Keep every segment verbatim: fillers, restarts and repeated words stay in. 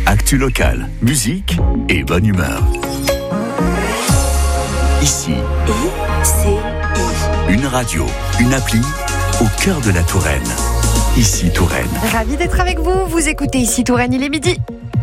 Actu locale, musique et bonne humeur. Ici, I C I. Une radio, une appli au cœur de la Touraine. Ici Touraine. Ravi d'être avec vous. Vous écoutez Ici Touraine, il est midi.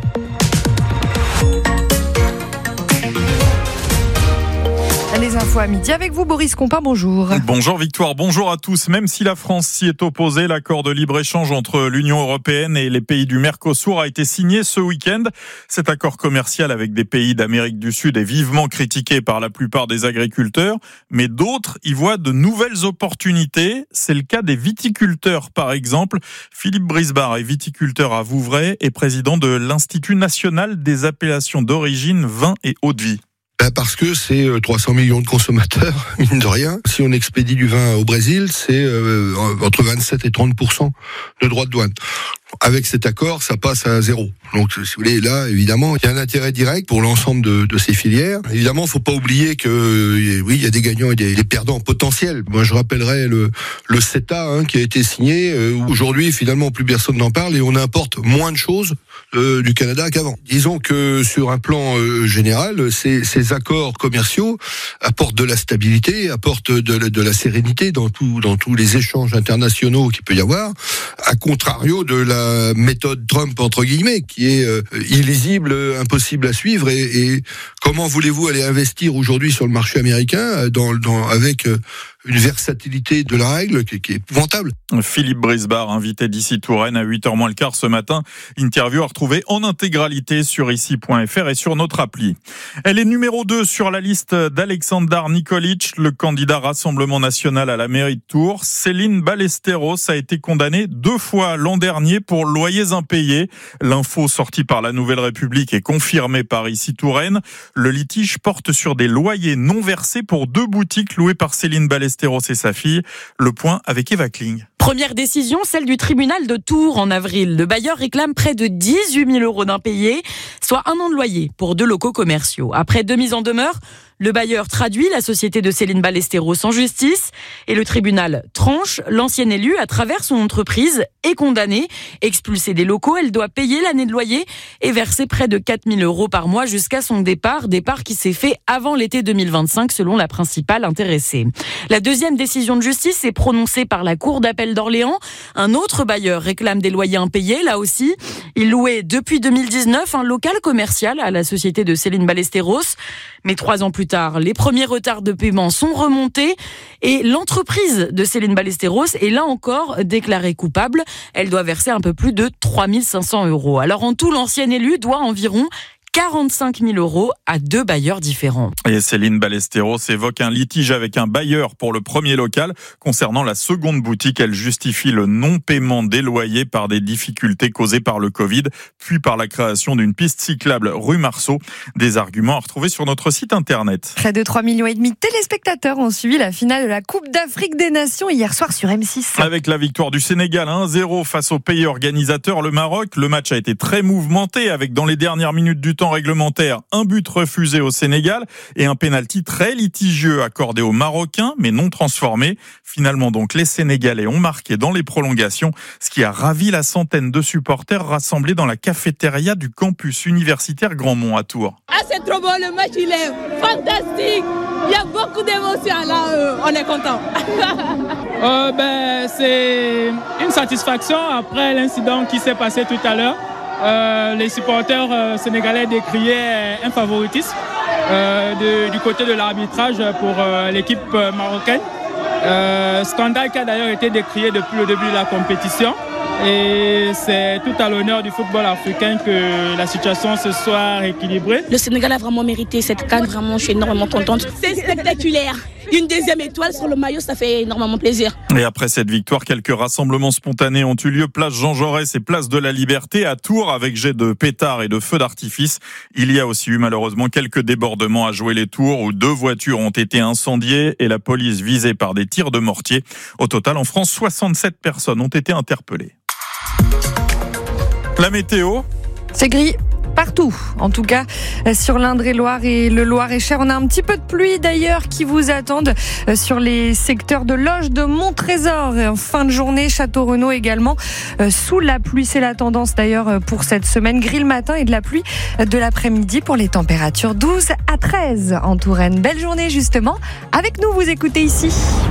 Les infos à midi avec vous, Boris Compas, bonjour. Bonjour Victoire, bonjour à tous. Même si la France s'y est opposée, l'accord de libre-échange entre l'Union européenne et les pays du Mercosur a été signé ce week-end. Cet accord commercial avec des pays d'Amérique du Sud est vivement critiqué par la plupart des agriculteurs, mais d'autres y voient de nouvelles opportunités. C'est le cas des viticulteurs, par exemple. Philippe Brisbard est viticulteur à Vouvray et président de l'Institut national des appellations d'origine, vin et eau-de-vie. Parce que c'est trois cents millions de consommateurs, mine de rien. Si on expédie du vin au Brésil, c'est euh, entre vingt-sept et trente pour cent de droits de douane. Avec cet accord, ça passe à zéro. Donc, si vous voulez, là, évidemment, il y a un intérêt direct pour l'ensemble de, de ces filières. Évidemment, il faut pas oublier que, oui, il y a des gagnants et des, des perdants potentiels. Moi, je rappellerai le, le CETA, hein, qui a été signé. Euh, aujourd'hui, finalement, plus personne n'en parle et on importe moins de choses euh, du Canada qu'avant. Disons que sur un plan euh, général, ces, ces accords commerciaux apportent de la stabilité, apportent de la, de la sérénité dans tout, dans tous les échanges internationaux qu'il peut y avoir, à contrario de la méthode Trump entre guillemets, qui est euh, illisible, impossible à suivre. Et, et comment voulez-vous aller investir aujourd'hui sur le marché américain dans, dans, avec euh, une versatilité de la règle qui, qui est épouvantable. Philippe Brisbard, invité d'Ici Touraine à huit heures moins le quart ce matin. Interview à retrouver en intégralité sur ici point f r et sur notre appli. Elle est numéro deux sur la liste d'Aleksandar Nikolic, le candidat Rassemblement National à la mairie de Tours. Céline Ballesteros a été condamnée deux fois l'an dernier pour loyers impayés. L'info sortie par la Nouvelle République est confirmée par Ici Touraine. Le litige porte sur des loyers non versés pour deux boutiques louées par Céline Ballesteros et sa fille. Le point avec Eva Kling. Première décision, celle du tribunal de Tours en avril. Le bailleur réclame près de dix-huit mille euros d'impayés, soit un an de loyer pour deux locaux commerciaux. Après deux mises en demeure, le bailleur traduit la société de Céline Ballesteros en justice et le tribunal tranche. L'ancienne élue, à travers son entreprise, est condamnée. Expulsée des locaux, elle doit payer l'année de loyer et verser près de quatre mille euros par mois jusqu'à son départ. Départ qui s'est fait avant l'été deux mille vingt-cinq selon la principale intéressée. La deuxième décision de justice est prononcée par la Cour d'appel d'Orléans. Un autre bailleur réclame des loyers impayés. Là aussi, il louait depuis deux mille dix-neuf un local commercial à la société de Céline Ballesteros. Mais trois ans plus tard, les premiers retards de paiement sont remontés et l'entreprise de Céline Ballesteros est là encore déclarée coupable. Elle doit verser un peu plus de trois mille cinq cents euros. Alors en tout, l'ancienne élue doit environ quarante-cinq mille euros à deux bailleurs différents. Et Céline Ballesteros évoque un litige avec un bailleur pour le premier local. Concernant la seconde boutique, elle justifie le non-paiement des loyers par des difficultés causées par le Covid, puis par la création d'une piste cyclable rue Marceau. Des arguments à retrouver sur notre site internet. Près de trois millions et demi de téléspectateurs ont suivi la finale de la Coupe d'Afrique des Nations hier soir sur M six. Avec la victoire du Sénégal un zéro face au pays organisateur, le Maroc. Le match a été très mouvementé avec dans les dernières minutes du temps réglementaire, un but refusé au Sénégal et un pénalty très litigieux accordé aux Marocains, mais non transformé. Finalement, donc, les Sénégalais ont marqué dans les prolongations, ce qui a ravi la centaine de supporters rassemblés dans la cafétéria du campus universitaire Grandmont à Tours. Ah, c'est trop beau, le match, il est fantastique. Il y a beaucoup d'émotions là, euh, on est content. euh, ben, c'est une satisfaction après l'incident qui s'est passé tout à l'heure. Euh, les supporters euh, sénégalais décriaient un favoritisme euh, de, du côté de l'arbitrage pour euh, l'équipe euh, marocaine. Euh, scandale qui a d'ailleurs été décrié depuis le début de la compétition. Et c'est tout à l'honneur du football africain que la situation se soit équilibrée. Le Sénégal a vraiment mérité cette CAN, vraiment je suis énormément contente. C'est spectaculaire. Une deuxième étoile sur le maillot, ça fait énormément plaisir. Et après cette victoire, quelques rassemblements spontanés ont eu lieu place Jean Jaurès et place de la Liberté à Tours avec jet de pétards et de feux d'artifice. Il y a aussi eu malheureusement quelques débordements à jouer les Tours où deux voitures ont été incendiées et la police visée par des tirs de mortier. Au total, en France, soixante-sept personnes ont été interpellées. La météo. C'est gris. partout. En tout cas, sur l'Indre-et-Loire et le Loir-et-Cher, on a un petit peu de pluie d'ailleurs qui vous attendent sur les secteurs de Loges, de Montrésor. Et en fin de journée, Château-Renaud également sous la pluie. C'est la tendance d'ailleurs pour cette semaine. Gris le matin et de la pluie de l'après-midi pour les températures douze à treize en Touraine. Belle journée justement. Avec nous, vous écoutez ici.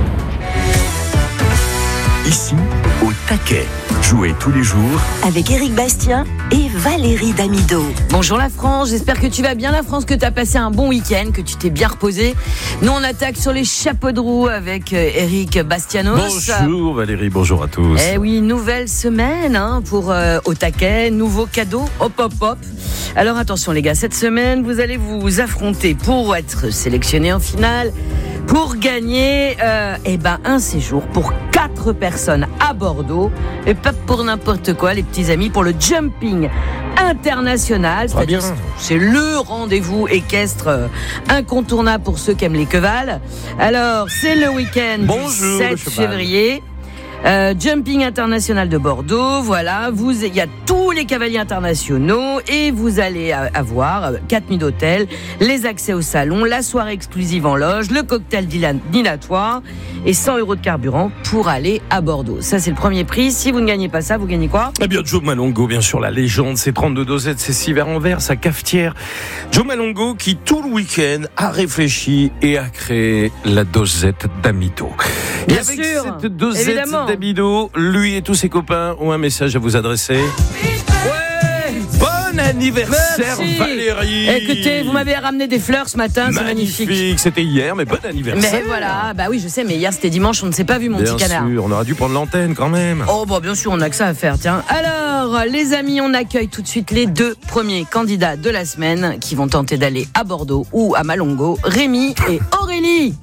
Ici, au taquet. Jouez tous les jours avec Éric Bastien et Valérie Damido. Bonjour la France, j'espère que tu vas bien la France, que tu as passé un bon week-end, que tu t'es bien reposé. Nous on attaque sur les chapeaux de roue avec Éric Bastianos. Bonjour Valérie, bonjour à tous. Eh oui, nouvelle semaine hein, pour euh, au taquet, nouveau cadeau, hop hop hop. Alors attention les gars, cette semaine vous allez vous affronter pour être sélectionné en finale, pour gagner euh, eh ben, un séjour pour quatre personnes à Bordeaux, et pas pour n'importe quoi les petits amis, pour le Jumping International. Très bien. C'est le rendez-vous équestre euh, incontournable pour ceux qui aiment les quevals. Alors c'est le week-end Bonjour, du sept février. Euh, Jumping International de Bordeaux, voilà, vous, il y a tous les cavaliers internationaux et vous allez avoir quatre nuits d'hôtel, les accès au salon, la soirée exclusive en loge, le cocktail dînatoire et cent euros de carburant pour aller à Bordeaux. Ça, c'est le premier prix. Si vous ne gagnez pas ça, vous gagnez quoi ? Eh bien, Joe Malongo, bien sûr, la légende, c'est trente-deux dosettes, c'est six verres en verre, sa cafetière. Joe Malongo qui, tout le week-end, a réfléchi et a créé la dosette d'Amido. Bien et avec sûr, cette dosette évidemment. d'Amido, lui et tous ses copains ont un message à vous adresser. Ouais. Bon anniversaire, Merci. Valérie. Écoutez, vous m'avez ramené des fleurs ce matin, c'est magnifique. Magnifique, c'était hier, mais bon anniversaire. Mais voilà, bah oui, je sais, mais hier c'était dimanche, on ne s'est pas vu, mon Bien petit canard. sûr, on aurait dû prendre l'antenne quand même. Oh, bah bien sûr, on a que ça à faire, tiens. Alors, les amis, on accueille tout de suite les deux premiers candidats de la semaine qui vont tenter d'aller à Bordeaux ou à Malongo, Rémi et Aurélie.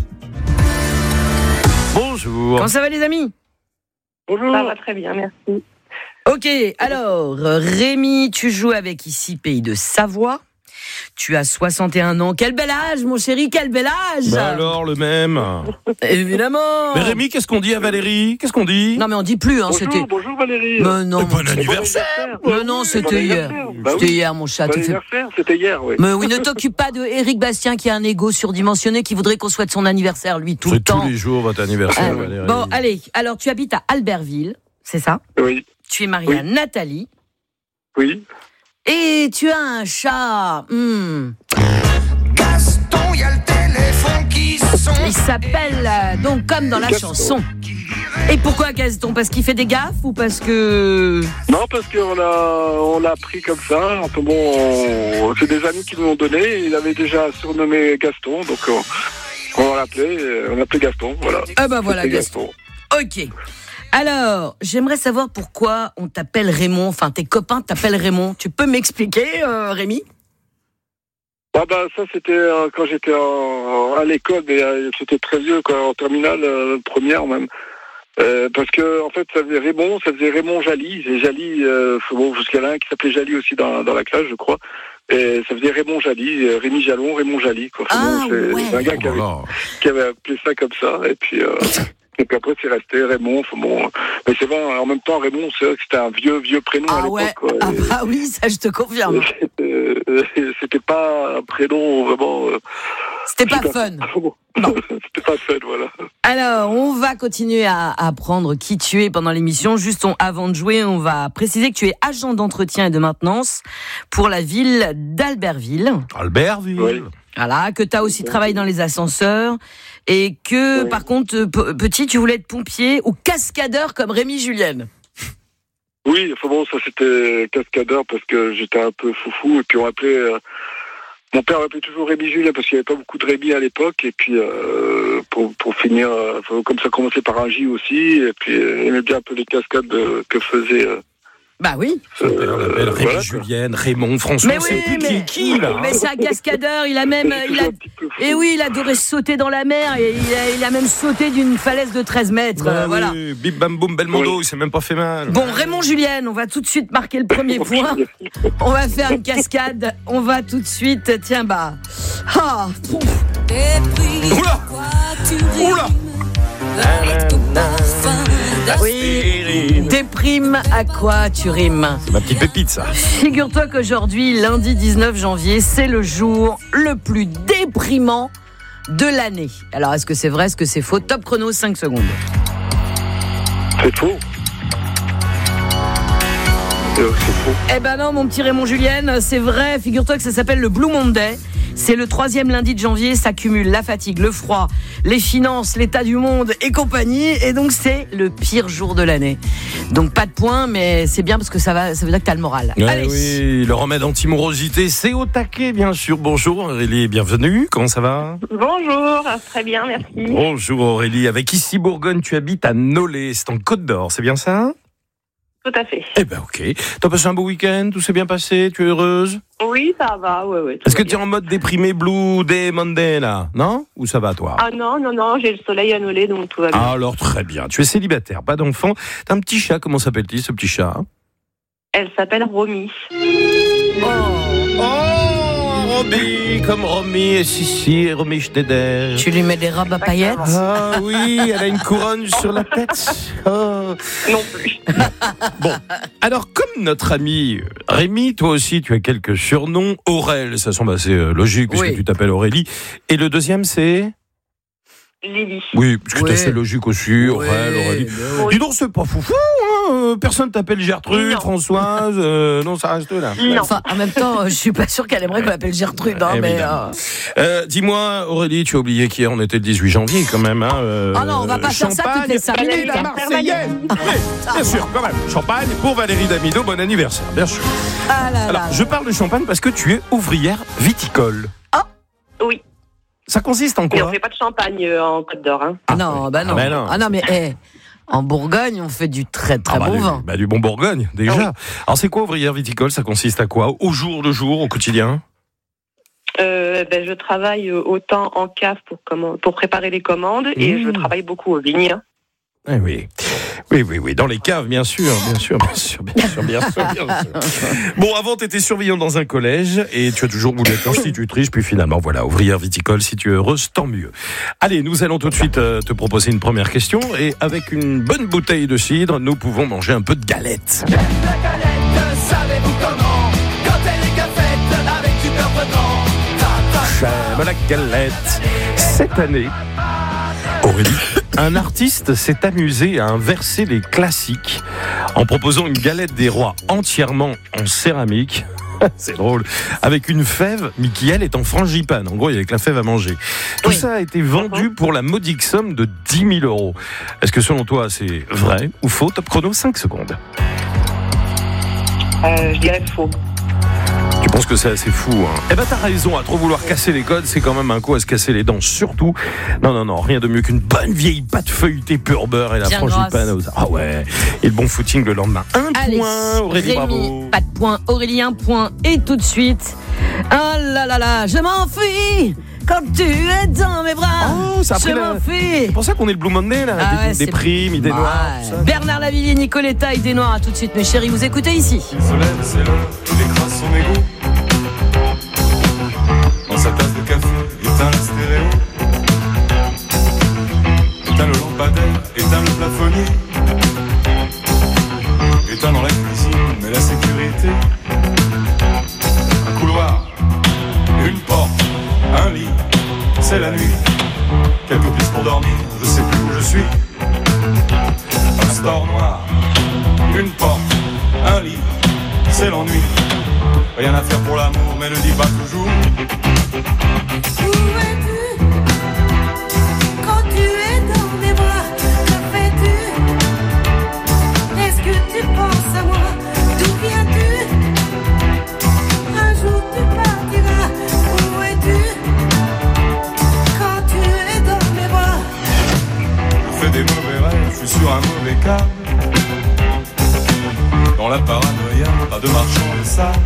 Bonjour. Comment ça va, les amis ? Bonjour. Ça va très bien, merci. Ok, alors, Rémi, tu joues avec ici Pays de Savoie. Tu as soixante et un ans. Quel bel âge, mon chéri, quel bel âge. Bah alors, le même. Évidemment. Mais Rémi, qu'est-ce qu'on dit à Valérie ? Qu'est-ce qu'on dit ? Non, mais on dit plus, hein, bonjour, c'était... bonjour Valérie. Mais non, bon anniversaire. Mais non, c'était hier. Bah C'était oui. hier, mon chat. Bon Tu fais... anniversaire, c'était hier, oui. Mais oui, ne t'occupe pas de Éric Bastien qui a un ego surdimensionné, qui voudrait qu'on souhaite son anniversaire, lui, tout C'est le temps. tous les jours votre anniversaire, Ah, Valérie. bon, allez, alors tu habites à Albertville, c'est ça ? Oui. Tu es mariée Oui. à Nathalie. Oui. Et tu as un chat. Hmm. Gaston, il y a le téléphone qui sonne. Il s'appelle euh, donc comme dans la Gaston. chanson. Et pourquoi Gaston ? Parce qu'il fait des gaffes ou parce que... Non, parce qu'on l'a, on l'a pris comme ça. Enfin bon, on- c'est des amis qui nous l'ont donné. Il avait déjà surnommé Gaston, donc on, on l'appelait, on l'appelait Gaston, voilà. Ah bah voilà, C'était Gaston. Ok. Alors, j'aimerais savoir pourquoi on t'appelle Raymond. Enfin, tes copains t'appellent Raymond. Tu peux m'expliquer, euh, Rémi ? Ah bah ça c'était euh, quand j'étais en- à l'école, mais euh, c'était très vieux, quoi, en terminale, euh, première même. Euh, parce que en fait ça faisait Raymond, ça faisait Raymond Jali, et Jali, euh, bon, parce qu'il y en a un qui s'appelait Jali aussi dans, dans la classe, je crois. Et ça faisait Raymond Jali, euh, Rémi Jalon, Raymond Jali, quoi. Enfin, Ah, bon, c'est, ouais. c'est un gars qui avait, qui avait appelé ça comme ça, et puis euh, et puis après c'est resté Raymond. Enfin, bon, mais c'est vrai, en même temps Raymond, c'est vrai que c'était un vieux vieux prénom à Ah l'époque. ouais. Quoi, Ah et- bah oui, ça je te confirme. euh, c'était pas un prénom vraiment. Euh, C'était pas super- fun. Non, c'était pas fun, voilà. Alors, on va continuer à apprendre qui tu es pendant l'émission. Juste on- avant de jouer, on va préciser que tu es agent d'entretien et de maintenance pour la ville d'Albertville. Albertville. Oui. Voilà, que tu as aussi travaillé dans les ascenseurs et que, Oui. par contre, euh, p- petit, tu voulais être pompier ou cascadeur comme Rémi Julienne. Oui, enfin bon, ça c'était cascadeur parce que j'étais un peu foufou et puis on appelait. Euh, mon père appelait toujours Rémi Julien parce qu'il n'y avait pas beaucoup de Rémi à l'époque et puis euh, pour pour finir, euh, comme ça commençait par un J aussi et puis euh, il aimait bien un peu les cascades euh, que faisait. Euh, Bah oui. Son père l'appelle Rémi voilà, Julienne, Raymond, François, Mais c'est oui, plus qui mais, est qui là. mais c'est un cascadeur, il a même, j'étais il toujours a, un petit peu fou. et oui, il adorait sauter dans la mer et il a, il a même sauté d'une falaise de treize mètres. Bah euh, oui, voilà. Bim bam boum Belmondo, Oui. il s'est même pas fait mal. Bon, Raymond Julienne, on va tout de suite marquer le premier point. On va faire une cascade. On va tout de suite, tiens bah. Ah, pouf. Oula. Oula. Oui, déprime à quoi tu rimes? C'est ma petite pépite, ça. Figure-toi qu'aujourd'hui, lundi dix-neuf janvier, c'est le jour le plus déprimant de l'année. Alors, est-ce que c'est vrai, est-ce que c'est faux? Top chrono, cinq secondes. C'est faux. C'est faux. Eh ben non, mon petit Raymond Julien, c'est vrai. Figure-toi que ça s'appelle le Blue Monday. C'est le troisième lundi de janvier, ça cumule la fatigue, le froid, les finances, l'état du monde et compagnie. Et donc, c'est le pire jour de l'année. Donc, pas de points, mais c'est bien parce que ça va, ça veut dire que t'as le moral. Ouais, Allez. oui, le remède anti-morosité, c'est au taquet, bien sûr. Bonjour Aurélie, bienvenue. Comment ça va? Bonjour, très bien, merci. Bonjour Aurélie. Avec Ici Bourgogne, tu habites à Nolay, c'est en Côte d'Or, c'est bien ça? Tout à fait. Eh ben ok. T'as passé un beau week-end? Tout s'est bien passé? Tu es heureuse? Oui, ça va, ouais, ouais. Est-ce que tu es en mode déprimé, Blue Day Monday, là? Non? Ou ça va, toi? Ah non, non, non, j'ai le soleil à Nolay, donc tout va bien. Ah, alors très bien. Tu es célibataire, pas d'enfant. T'as un petit chat, comment s'appelle-t-il, ce petit chat? Elle s'appelle Romy. Oh, oh Romy, comme Romy et Sissi et Romy Schneider. Tu lui mets des robes à paillettes? Ah oui, elle a une couronne sur la tête. Oh. Non plus. Bon, alors comme notre ami Rémi, toi aussi tu as quelques surnoms. Aurel, ça semble assez euh, logique puisque Oui. tu t'appelles Aurélie. Et le deuxième c'est... Lily. Oui, parce que Oui. c'est assez logique aussi, Aurel, Oui, Aurélie. ben oui. Dis donc, c'est pas foufou, hein, euh, personne t'appelle Gertrude, Non. Françoise, euh, non, ça reste là. Non. Enfin, en même temps, je suis pas sûre qu'elle aimerait qu'on l'appelle Gertrude, hein, mais. Évidemment. Euh, dis-moi, Aurélie, tu as oublié qu'hier on était le dix-huit janvier quand même. Hein, euh, Ah non, on va pas faire ça toutes les cinq Champagne, minutes, la hein. Marseillaise. Oui, bien sûr, quand même. Champagne pour Valérie Damido, bon anniversaire, bien sûr. Ah là Alors, là. je parle de champagne parce que tu es ouvrière viticole. Oui. Ça consiste en Mais on quoi? fait pas de champagne euh, en Côte d'Or. Hein. Ah non, bah non. Ah, bah non. Ah non, mais eh, en Bourgogne, on fait du très très Ah bah, bon du, vin. bah, du bon Bourgogne, déjà. Ah oui. Alors, c'est quoi ouvrière viticole? Ça consiste à quoi? Au jour le jour, au quotidien? Euh, ben, je travaille euh, autant en cave pour, comment, pour préparer les commandes et Mmh. je travaille beaucoup aux vignes. Eh oui, oui, oui, oui, dans les caves, bien sûr, bien sûr, bien sûr, bien sûr, bien sûr, bien sûr. Bon, avant, tu étais surveillante dans un collège et tu as toujours voulu être institutrice, puis finalement, voilà, ouvrière viticole, si tu es heureuse, tant mieux. Allez, nous allons tout de suite euh, te proposer une première question et avec une bonne bouteille de cidre, nous pouvons manger un peu de galette. La galette, savez-vous comment? Quand elle est bien faite avec du beurre dedans. J'aime la galette. Cette année, Aurélie, un artiste s'est amusé à inverser les classiques en proposant une galette des rois entièrement en céramique. C'est drôle. Avec une fève, mais qui elle est en frangipane. En gros, il y a que la fève à manger. Tout Oui. ça a été vendu pour la modique somme de dix mille euros. Est-ce que selon toi, c'est vrai ou faux? Top chrono, cinq secondes. Euh, je dirais faux. Tu penses que c'est assez fou, hein? Eh ben t'as raison, à trop vouloir casser les codes, c'est quand même un coup à se casser les dents, surtout. Non, non, non, rien de mieux qu'une bonne vieille pâte feuilletée pur beurre et la Bien frangipane. aux- Ah ouais, et le bon footing le lendemain. Un Allez, point, Aurélie, Rémi, bravo. pas de point. Aurélie, un point. Et tout de suite. Ah là là là, je m'enfuis quand tu es dans mes bras. Oh, ça a je pris la- m'enfuis. C'est pour ça qu'on est le Blue Monday, là. Ah des, ouais, des c'est- primes, idées Ouais. noires, tout ça. Bernard Lavilliers, Nicoletta, Idées Noires. À tout de suite, mes chéris. Vous écoutez ici. Il se lève, c'est l'heure, il écrase son égo. Dans sa tasse de café, éteint la stéréo. Éteint le lampadaire, éteint le plafonnier. Éteint dans la cuisine, mais la sécurité. Un couloir, une porte, un lit, c'est la nuit. Quelques pistes pour dormir, je sais plus où je suis. Un store noir, une porte, un lit, c'est l'ennui. Rien à faire pour l'amour, mais ne dis pas toujours. Où es-tu quand tu es dans mes bras? Que fais-tu? Est-ce que tu penses à moi? D'où viens-tu? Un jour tu partiras. Où es-tu quand tu es dans mes bras? Je fais des mauvais rêves, je suis sur un mauvais câble. Dans la paranoïa, pas de marchand de sable.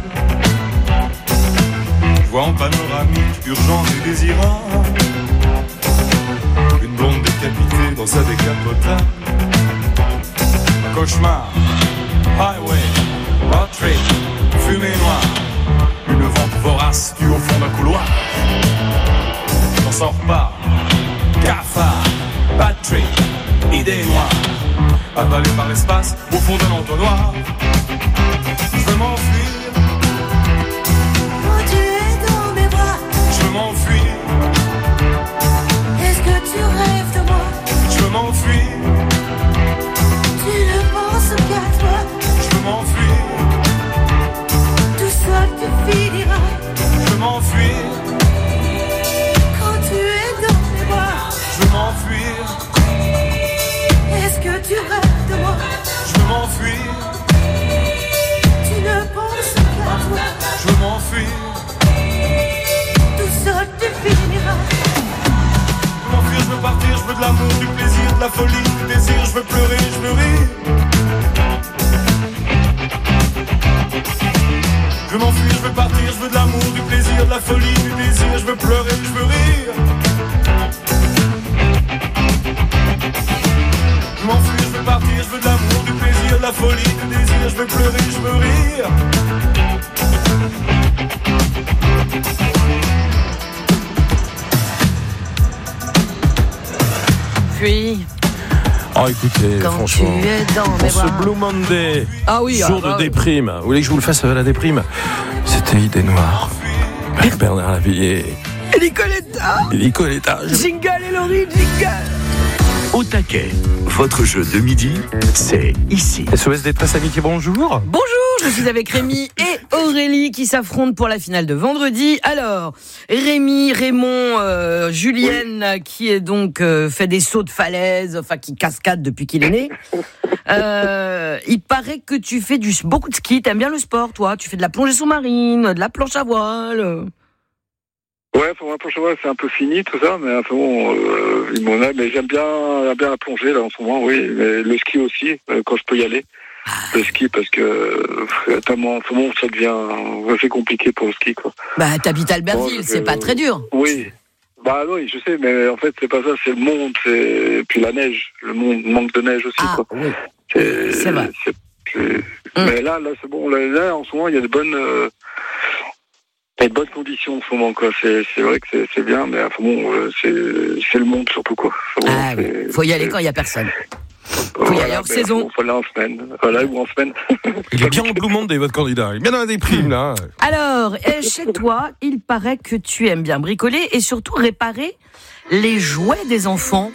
Je vois en panoramique, urgence et désirable. Une blonde décapitée dans sa décapotable. Un cauchemar, highway, road trip, fumée noire. Une vente vorace tue au fond d'un couloir. On s'en repart, cafard, bad trip, idée noire. avalé par l'espace au fond d'un entonnoir. Je veux m'enfuir. Quand tu es dans mes bras, je veux m'enfuir. Est-ce que tu rêves de moi? Je veux m'enfuir. Tu ne penses qu'à toi. Je veux m'enfuir. Tout seul tu finiras. Je veux m'enfuir. Quand tu es dans mes bras, je veux m'enfuir. Est-ce que tu rêves de moi? Je veux m'enfuir. Tu ne penses qu'à toi. Je veux m'enfuir. Tout seul tu finiras. Je veux m'enfuir, je veux partir, je veux de l'amour, du plaisir, de la folie, du désir, je veux pleurer, je veux rire. Je veux m'enfuir, je veux partir, je veux de l'amour, du plaisir, de la folie, du désir, je veux pleurer, je veux rire. Je veux m'enfuir, je veux partir, je veux de l'amour, du plaisir, de la folie, du désir, je veux pleurer, je veux rire. Puis... Oh écoutez, quand franchement, tu es dans mes pour bras. ce Blue Monday, ah oui, jour ah, de ah, déprime, vous voulez que je vous le fasse à la déprime? C'était Idée Noire, avec Bernard Lavillier et Nicoletta. Et Nicoletta. Je... Jingle et Laurie, jingle. Au taquet, votre jeu de midi, c'est ici. S O S Détresse Amitié, bonjour. Bonjour, je suis avec Rémi et Aurélie qui s'affrontent pour la finale de vendredi. Alors, Rémi, Raymond, euh, Julienne, oui. qui est donc euh, fait des sauts de falaise, enfin qui cascade depuis qu'il est né. Euh, il paraît que tu fais du, beaucoup de ski, t'aimes bien le sport, toi. Tu fais de la plongée sous-marine, de la planche à voile. Ouais, pour ma planche à voile, c'est un peu fini tout ça, mais enfin bon, euh, il m'en a, mais j'aime bien, j'aime bien la plongée là en ce moment, oui, mais le ski aussi, euh, quand je peux y aller. Le ski parce que euh, tellement en ce moment ça devient assez compliqué pour le ski quoi. Bah t'habites Albertville, bon, c'est euh, pas très dur. Oui. Bah oui, je sais, mais en fait c'est pas ça, c'est le monde, c'est et puis la neige, le monde manque de neige aussi ah, quoi. Oui. C'est, c'est vrai. C'est, c'est... Hum. Mais là, là c'est bon, là, là en ce moment il y a de bonnes. Euh... Il y a de bonnes conditions en ce moment, quoi. C'est, c'est vrai que c'est, c'est bien, mais enfin bon, euh, c'est, c'est le monde surtout, quoi. Enfin, bon, ah oui, faut y aller quand il n'y a personne. Faut voilà, y aller hors saison. Faut aller en semaine. Voilà, ou en semaine. Il est bien en Blue Monday, votre candidat. Il est bien dans la déprime, là. Alors, chez toi, il paraît que tu aimes bien bricoler et surtout réparer les jouets des enfants.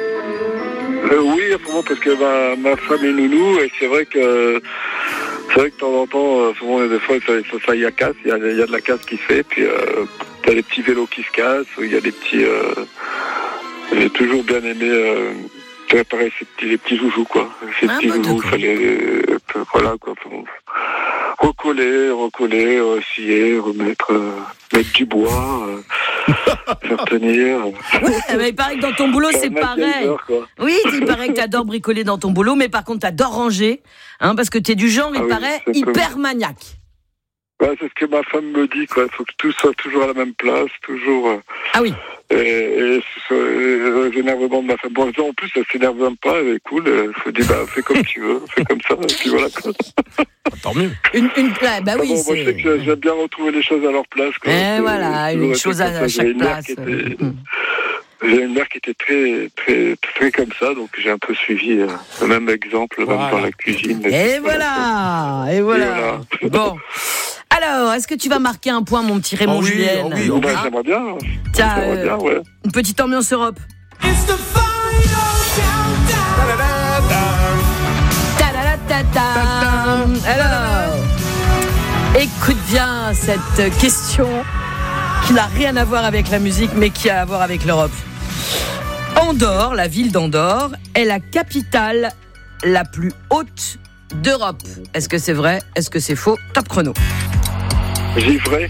Euh, oui, vraiment, parce que ma, ma femme est nounou, et c'est vrai que c'est vrai que de temps en temps, souvent, des fois, ça, ça, ça y a casse, il y a, il y a de la casse qui se fait, puis euh, t'as des petits vélos qui se cassent, il y a des petits... Euh, j'ai toujours bien aimé euh, réparer ces petits, les petits joujoux, quoi. Ces ah, petits bah, joujoux, il fallait... Euh, voilà, quoi. Bon, recoller, recoller, scier, remettre... Euh, mettre du bois, euh, faire tenir. Ouais, mais il paraît que dans ton boulot, c'est pareil. Heures, oui, il paraît que t'adores bricoler dans ton boulot, mais par contre, t'adores ranger, hein, parce que t'es du genre, il ah paraît, oui, hyper comme... maniaque. Ouais, c'est ce que ma femme me dit, quoi. Il faut que tout soit toujours à la même place, toujours. Euh, ah oui. Et, et, et, et l'énervement de ma femme. Bon, en plus, elle s'énerve même pas, elle est cool. Elle se dit, bah, fais comme tu veux, fais comme ça, et puis voilà, quoi. Tant mieux. Une, une, ouais, bah oui, ah bon, c'est... Moi, je sais que j'aime bien retrouver les choses à leur place, quoi. Et c'est, voilà, une chose à, à chaque place. Était, mmh. J'ai une mère qui était très, très, très comme ça, donc j'ai un peu suivi euh, le même exemple, voilà. Même dans la cuisine. Et, et voilà, et voilà. Et voilà. Bon. Alors, est-ce que tu vas marquer un point, mon petit Raymond oh oui, Julien oh oui, oh bah, j'aimerais bien. Tiens, j'aimerais euh, bien, ouais. Une petite ambiance Europe. It's the Alors, écoute bien cette question qui n'a rien à voir avec la musique, mais qui a à voir avec l'Europe. Andorre, la ville d'Andorre, est la capitale la plus haute d'Europe. Est-ce que c'est vrai? Est-ce que c'est faux? Top chrono. J'ai vrai.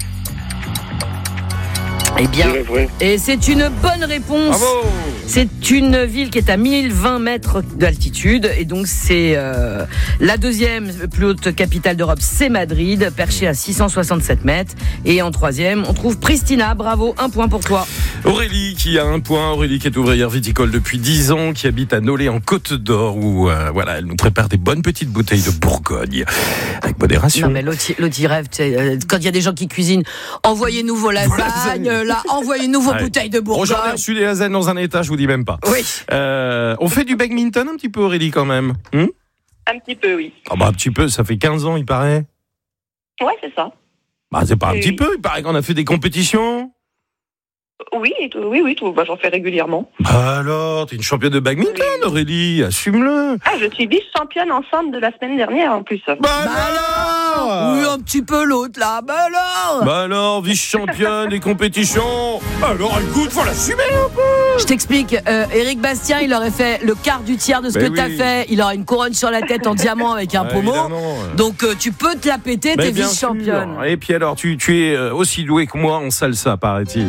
Eh bien, et c'est une bonne réponse. Bravo. C'est une ville qui est à mille vingt mètres d'altitude et donc c'est euh, la deuxième plus haute capitale d'Europe, c'est Madrid, perchée à six cent soixante-sept mètres. Et en troisième, on trouve Pristina. Bravo, un point pour toi. Aurélie qui a un point. Aurélie qui est ouvrière viticole depuis dix ans, qui habite à Nolay en Côte d'Or où euh, voilà, elle nous prépare des bonnes petites bouteilles de Bourgogne avec modération. Non mais l'autre il rêve, quand il y a des gens qui cuisinent, envoyez-nous vos lasagnes. euh, là, envoyez-nous vos Ouais. bouteilles de Bourgogne. Bon, j'en ai reçu des Hazen dans un état, je vous dis même pas. Oui. Euh, on fait du badminton un petit peu, Aurélie, quand même. Hum Un petit peu, oui. Ah bah, un petit peu, ça fait quinze ans, il paraît. Ouais, c'est ça. Bah, c'est pas un Oui, petit oui. peu, il paraît qu'on a fait des compétitions. Oui, et tout- oui, oui, tout, bah, j'en fais régulièrement. Bah alors, t'es une championne de badminton, Aurélie, assume-le. Ah, je suis vice-championne ensemble de la semaine dernière en plus. Bah, alors Oui, un petit peu l'autre là. Bah alors Bah alors, vice-championne des compétitions. Alors écoute, faut l'assumer un peu. Je t'explique, euh, Éric Bastien, il aurait fait le quart du tiers de ce Mais que t'as oui. fait. Il aurait une couronne sur la tête en diamant avec un Ouais, pommeau. évidemment. Donc euh, tu peux te la péter, Mais t'es bien vice-championne. sûr. Et puis alors, tu, tu es euh, aussi doué que moi en salsa, paraît-il.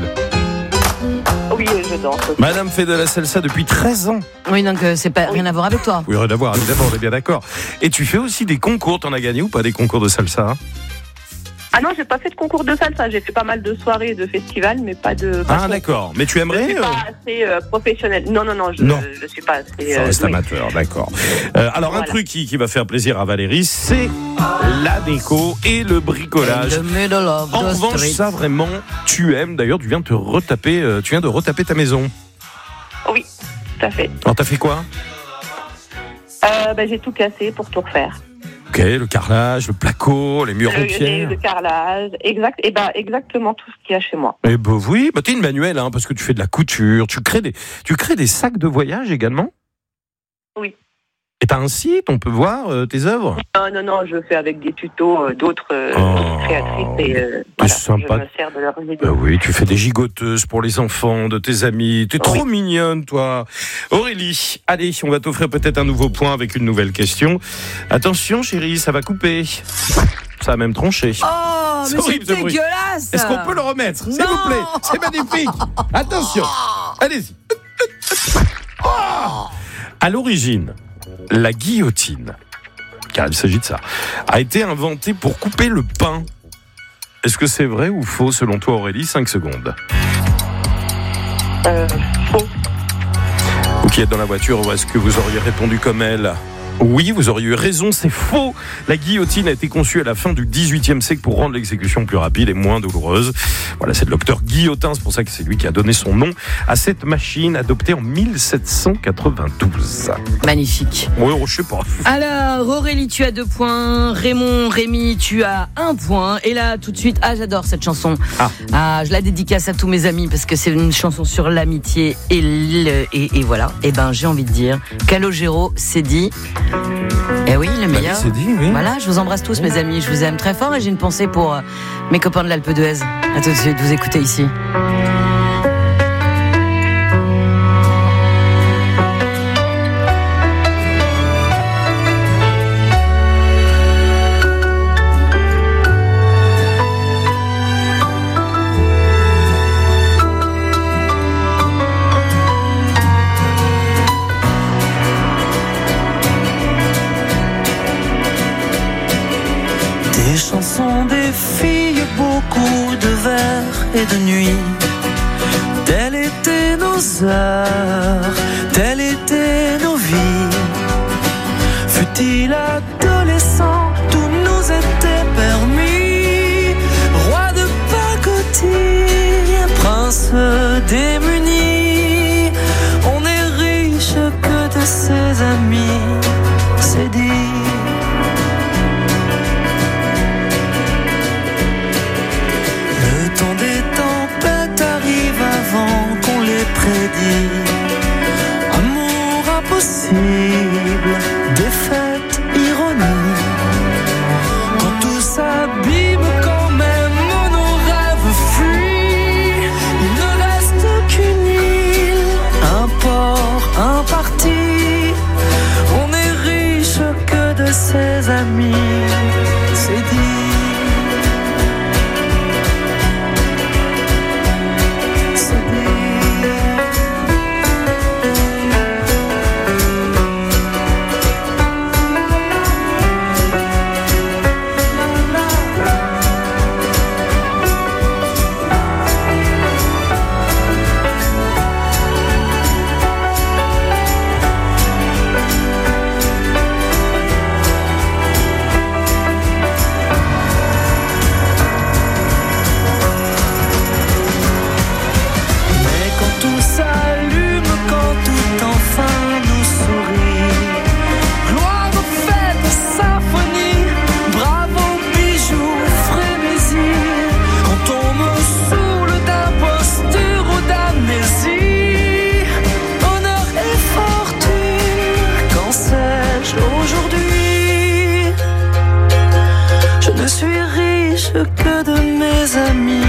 Oui, je danse. Madame fait de la salsa depuis treize ans. Oui, donc euh, c'est pas rien à voir avec toi. Oui, rien à voir, évidemment, on est bien d'accord. Et tu fais aussi des concours, t'en as gagné ou pas des concours de salsa? Ah non, j'ai pas fait de concours de salsa. J'ai fait pas mal de soirées, de festivals, mais pas de. Pas Ah de d'accord, mais tu Je aimerais suis euh, pas assez euh, professionnel. Non, non, non, je, Non. je suis pas assez. Ça euh, reste douée. amateur, d'accord. Euh, alors un Voilà. truc qui, qui va faire plaisir à Valérie, c'est la déco et le bricolage. In the middle of En the revanche, street. ça vraiment, tu aimes. D'ailleurs, tu viens de te retaper, euh, tu viens de retaper ta maison. Oui, tout à fait. Alors t'as fait quoi? Euh, bah, j'ai tout cassé pour tout refaire. Ok, le carrelage, le placo, les murs en Le, pierre. le carrelage, exact, et ben exactement tout ce qu'il y a chez moi. Eh ben oui, bah t'es une manuelle, hein, parce que tu fais de la couture, tu crées des, tu crées des sacs de voyage également. Oui. Et t'as un site, on peut voir euh, tes œuvres. Non, non, non, je fais avec des tutos euh, d'autres euh, Oh, créatrices et euh, c'est voilà, sympa. je me sers de leurs idées. Bah oui, tu fais des gigoteuses pour les enfants de tes amis. T'es trop mignonne, toi. Aurélie, allez, on va t'offrir peut-être un nouveau point avec une nouvelle question. Attention, chérie, ça va couper. Ça a même tranché. Oh, C'est mais c'est horrible, ce bruit. dégueulasse. Est-ce qu'on peut le remettre, s'il vous plaît? C'est magnifique. Attention. Allez-y. Oh. À l'origine, la guillotine, car il s'agit de ça, a été inventée pour couper le pain. Est-ce que c'est vrai ou faux selon toi, Aurélie? cinq secondes. Euh, faux. Vous qui êtes dans la voiture, ou est-ce que vous auriez répondu comme elle? Oui, vous auriez eu raison, c'est faux. La guillotine a été conçue à la fin du dix-huitième siècle pour rendre l'exécution plus rapide et moins douloureuse. Voilà, c'est le docteur Guillotin, c'est pour ça que c'est lui qui a donné son nom à cette machine adoptée en mille sept cent quatre-vingt-douze. Magnifique. Oui, je sais pas. Alors, Aurélie, tu as deux points. Raymond, Rémi, tu as un point. Et là, tout de suite, ah, j'adore cette chanson. Ah. Ah, je la dédicace à tous mes amis parce que c'est une chanson sur l'amitié et, le, et, et voilà. Et ben, j'ai envie de dire, Calogero, c'est dit. Eh oui, le meilleur. c'est dit, oui. Voilà, je vous embrasse tous, mes amis. Je vous aime très fort et j'ai une pensée pour euh, mes copains de l'Alpe d'Huez. À tout de suite, vous écoutez ici. Des chansons, des filles, beaucoup de vers et de nuits. Telles étaient nos heures, telles étaient nos vies. Fut-il adolescent, tout nous était permis. Roi de pacotille, prince démuni. On est riche que de ses amis, c'est dit. Le temps des tempêtes arrive avant qu'on les prédit. Amour impossible, défaite, ironie. Quand tout s'abîme, quand même nos rêves fuient. Il ne reste qu'une île, un port, un parti. On est riche que de ses amis, c'est dit. mes amis.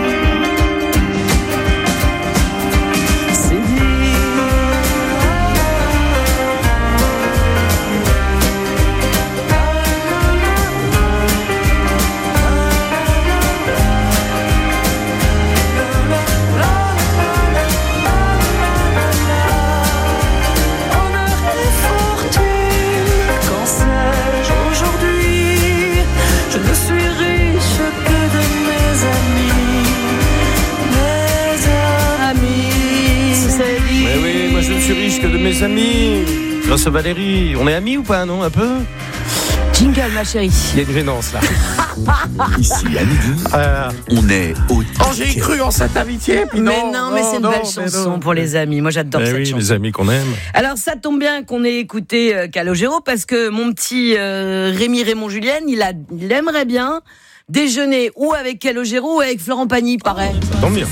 Que de mes amis, grâce à Valérie. On est amis ou pas, non, un peu? Jingle, ma chérie. Il y a une gênance là. Ici à midi, euh... on est au. Oh, j'ai cru en cette amitié. Puis mais non, non, mais c'est une non, belle chanson non. pour les amis. Moi, j'adore mais cette oui, chanson. Les amis qu'on aime. Alors, ça tombe bien qu'on ait écouté euh, Calogero parce que mon petit euh, Rémi Raymond Julienne, il, a, il aimerait bien déjeuner ou avec Calogero ou avec Florent Pagny, pareil. Tant bien.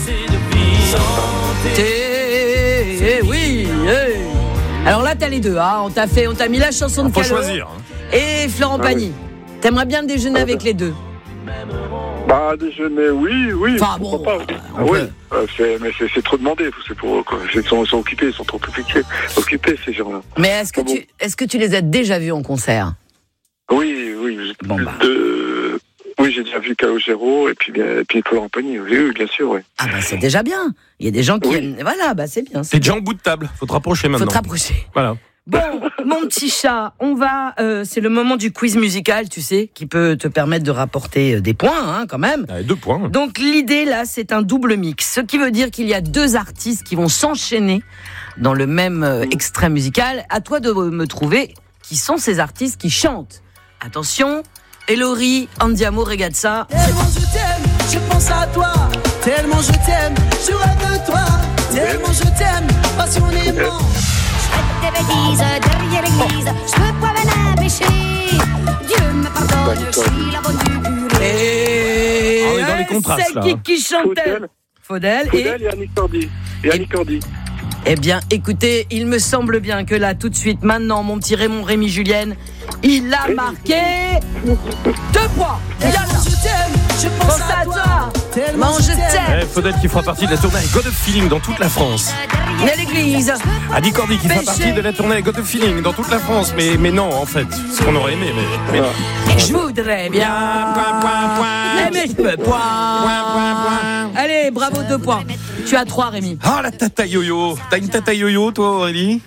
Eh oui, eh. Alors là, t'as les deux. Hein. On t'a fait, on t'a mis la chanson de Faut Calo choisir. et Florent Pagny. T'aimerais bien déjeuner avec les deux? Bah, déjeuner, oui, oui. Enfin bon. Pas. Ah, oui. Euh, c'est, mais c'est, c'est trop demandé. C'est pour, quoi. Ils sont, ils sont occupés, ils sont trop occupés, occupés ces gens-là. Mais est-ce que ah, tu, bon. est-ce que tu les as déjà vus en concert? Oui, oui. Bon bah. De... Oui, j'ai déjà vu Calogero et puis, et puis Florent Pagny. Oui, oui, bien sûr, oui. Ah bah c'est déjà bien. Il y a des gens qui oui. aiment. Voilà, bah c'est bien. C'est T'es déjà en bout de table. Faut te rapprocher maintenant. Faut te rapprocher. Voilà. Bon, mon petit chat, on va. Euh, c'est le moment du quiz musical, tu sais, qui peut te permettre de rapporter des points, hein, quand même. Allez, deux points. Donc l'idée là, c'est un double mix, ce qui veut dire qu'il y a deux artistes qui vont s'enchaîner dans le même euh, extrait musical. À toi de me trouver qui sont ces artistes qui chantent. Attention, Elori, Andiamo, Regazza. Tellement je t'aime, je pense à toi. Tellement je t'aime, je rêve de toi. Tellement je t'aime, passionnément. Des bêtises derrière l'église, je peux pas venir pécher. Dieu me pardonne, je suis la bonne du curé. Et Ah, on est dans les contrastes, c'est là. qui qui chantait? Faudel et... Faudel et Annie Cordy. Et Annie Cordy. Eh bien, écoutez, il me semble bien que là, tout de suite, maintenant, mon petit Raymond Rémi Julienne, il a marqué deux points. Tellement je t'aime, je pense à toi. Tellement je t'aime. Eh, Faudel qui fera partie de la tournée God of Feeling dans toute la France. Né l'église. Annie Cordy qui fera Péché. partie de la tournée God of Feeling dans toute la France. Mais, mais non, en fait. Ce qu'on aurait aimé, mais, mais non. Je voudrais bien. Mais je peux point. Allez, bravo, deux points. Tu as trois, Rémi. Ah, la tata yo-yo. T'as une tata yo-yo, toi, Aurélie?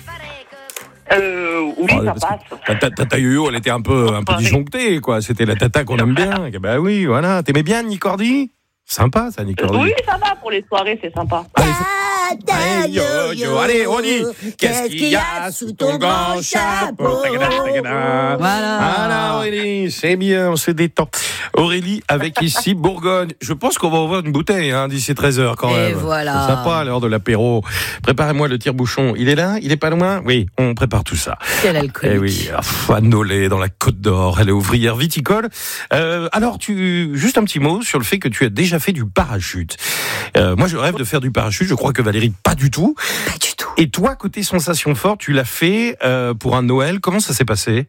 Euh, oui, Ah, ça parce passe. que Ta, ta, tata yo-yo, elle était un peu, un peu disjonctée, quoi. C'était la tata qu'on aime bien. Bah oui, voilà. T'aimais bien Annie Cordy? Sympa, ça, Annie Cordy. Oui, ça va pour les soirées, c'est sympa. Allez, yo-yo, allez, on dit. Qu'est-ce qu'il y a sous ton grand chapeau? Tagada, tagada. Voilà. Voilà, Aurélie, c'est bien, on se détend. Aurélie, avec ici Bourgogne. Je pense qu'on va ouvrir une bouteille hein, d'ici treize heures quand Et même. voilà. C'est sympa à l'heure de l'apéro. Préparez-moi le tire-bouchon. Il est là? Il est pas loin? Oui, on prépare tout ça. Quel alcoolique. Eh oui, à Nolay, dans la Côte d'Or. Elle est ouvrière viticole. Euh, alors, tu, juste un petit mot sur le fait que tu as déjà fait du parachute. Euh, moi, je rêve de faire du parachute. Je crois que Valérie, pas du tout. Pas du tout. Et toi, côté sensation forte, tu l'as fait euh, pour un Noël. Comment ça s'est passé?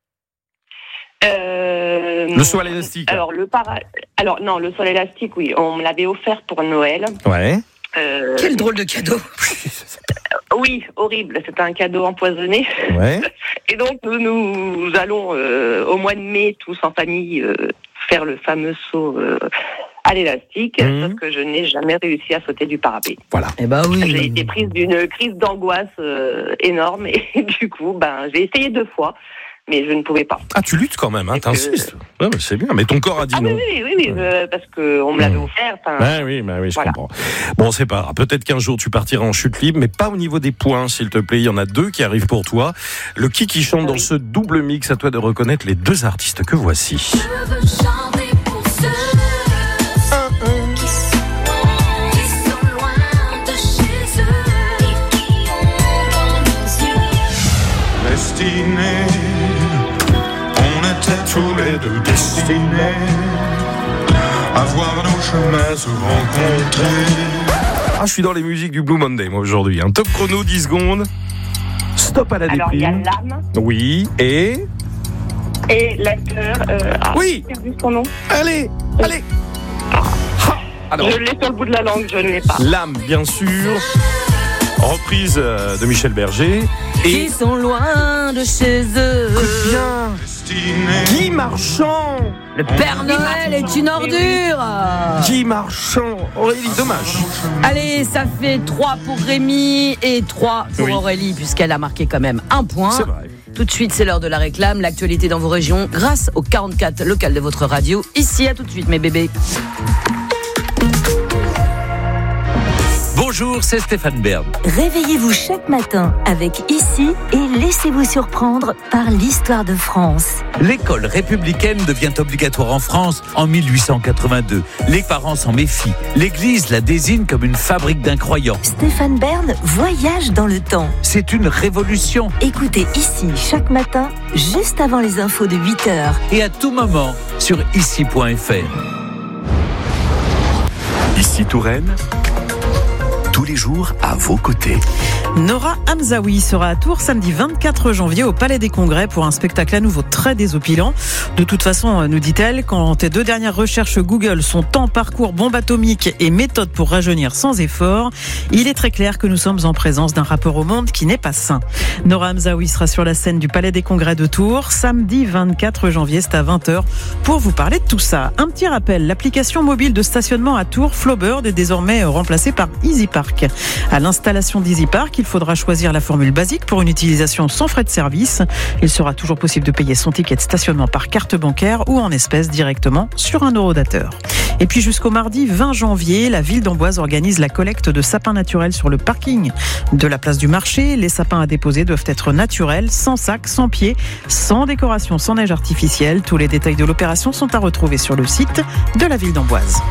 Euh, Le saut à l'élastique. Alors, le para... alors, non, le saut à l'élastique, oui, on me l'avait offert pour Noël. Ouais. Euh, Quel drôle de cadeau. Oui, horrible, c'était un cadeau empoisonné. Ouais. Et donc, nous, nous allons euh, au mois de mai, tous en famille, euh, faire le fameux saut euh, à l'élastique, Mmh. sauf que je n'ai jamais réussi à sauter du parapet. Voilà. Eh ben oui. J'ai été prise d'une crise d'angoisse euh, énorme et du coup, ben, j'ai essayé deux fois, mais je ne pouvais pas. Ah, tu luttes quand même, hein, t'insistes. Ouais, mais c'est bien, mais ton corps a dit Ah non. oui, oui, oui, oui, euh, parce qu'on me l'avait offert. Ah oui, bah oui, je voilà. comprends. Bon, c'est pas grave. Peut-être qu'un jour tu partiras en chute libre, mais pas au niveau des points, s'il te plaît. Il y en a deux qui arrivent pour toi. Le qui qui chante dans ce double mix, à toi de reconnaître les deux artistes que voici. Je veux chanter pour ceux qui sont, qui sont loin de chez eux et qui ont dans nos yeux. Destinés, on était tous les deux destinés à voir nos chemins se rencontrer. Ah, je suis dans les musiques du Blue Monday, moi, aujourd'hui. Un top chrono, dix secondes. Stop à la déprime. Alors, il y a l'âme. Oui, et... Et l'acteur. Euh, ah, Oui. j'ai perdu son nom. Allez, allez. Alors. Je l'ai sur le bout de la langue, je ne l'ai pas. L'âme, bien sûr. Reprise euh, de Michel Berger. Et Ils sont loin de chez eux. bien. Guy Marchand. Le Père Noël est une ordure. Guy Marchand. Aurélie, dommage. Allez, ça fait trois pour Rémi et trois pour Oui. Aurélie, puisqu'elle a marqué quand même un point. C'est vrai. Tout de suite, c'est l'heure de la réclame. L'actualité dans vos régions, grâce au quarante-quatre local de votre radio. Ici, à tout de suite, mes bébés. Bonjour, c'est Stéphane Bern. Réveillez-vous chaque matin avec Ici et laissez-vous surprendre par l'histoire de France. L'école républicaine devient obligatoire en France en mille huit cent quatre-vingt-deux. Les parents s'en méfient. L'Église la désigne comme une fabrique d'incroyants. Stéphane Bern voyage dans le temps. C'est une révolution. Écoutez Ici chaque matin, juste avant les infos de huit heures. Et à tout moment sur ici point f r. Ici Touraine, tous les jours à vos côtés. Nora Hamzaoui sera à Tours samedi vingt-quatre janvier au Palais des Congrès pour un spectacle à nouveau très désopilant. De toute façon, nous dit-elle, quand tes deux dernières recherches Google sont temps, parcours, bombe atomique et méthode pour rajeunir sans effort, il est très clair que nous sommes en présence d'un rapport au monde qui n'est pas sain. Nora Hamzaoui sera sur la scène du Palais des Congrès de Tours samedi vingt-quatre janvier, c'est à vingt heures, pour vous parler de tout ça. Un petit rappel, l'application mobile de stationnement à Tours, Flowbird, est désormais remplacée par EasyPark. À l'installation d'EasyPark, il faudra choisir la formule basique pour une utilisation sans frais de service. Il sera toujours possible de payer son ticket de stationnement par carte bancaire ou en espèces directement sur un eurodateur. Et puis jusqu'au mardi vingt janvier, la ville d'Amboise organise la collecte de sapins naturels sur le parking de la place du marché. Les sapins à déposer doivent être naturels, sans sac, sans pied, sans décoration, sans neige artificielle. Tous les détails de l'opération sont à retrouver sur le site de la ville d'Amboise.